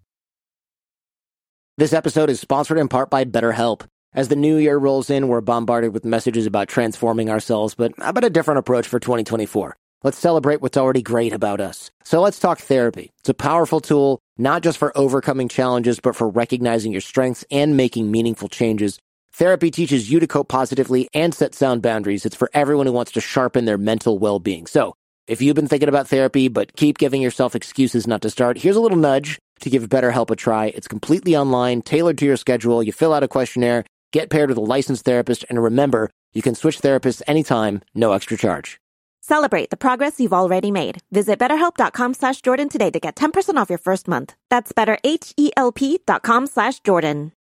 This episode is sponsored in part by BetterHelp. As the new year rolls in, we're bombarded with messages about transforming ourselves, but how about a different approach for twenty twenty-four? Let's celebrate what's already great about us. So let's talk therapy. It's a powerful tool, not just for overcoming challenges, but for recognizing your strengths and making meaningful changes. Therapy teaches you to cope positively and set sound boundaries. It's for everyone who wants to sharpen their mental well-being. So if you've been thinking about therapy, but keep giving yourself excuses not to start, here's a little nudge to give BetterHelp a try. It's completely online, tailored to your schedule. You fill out a questionnaire, get paired with a licensed therapist, and remember, you can switch therapists anytime, no extra charge. Celebrate the progress you've already made. Visit betterhelp.com slash Jordan today to get ten percent off your first month. That's betterhelp.com slash Jordan.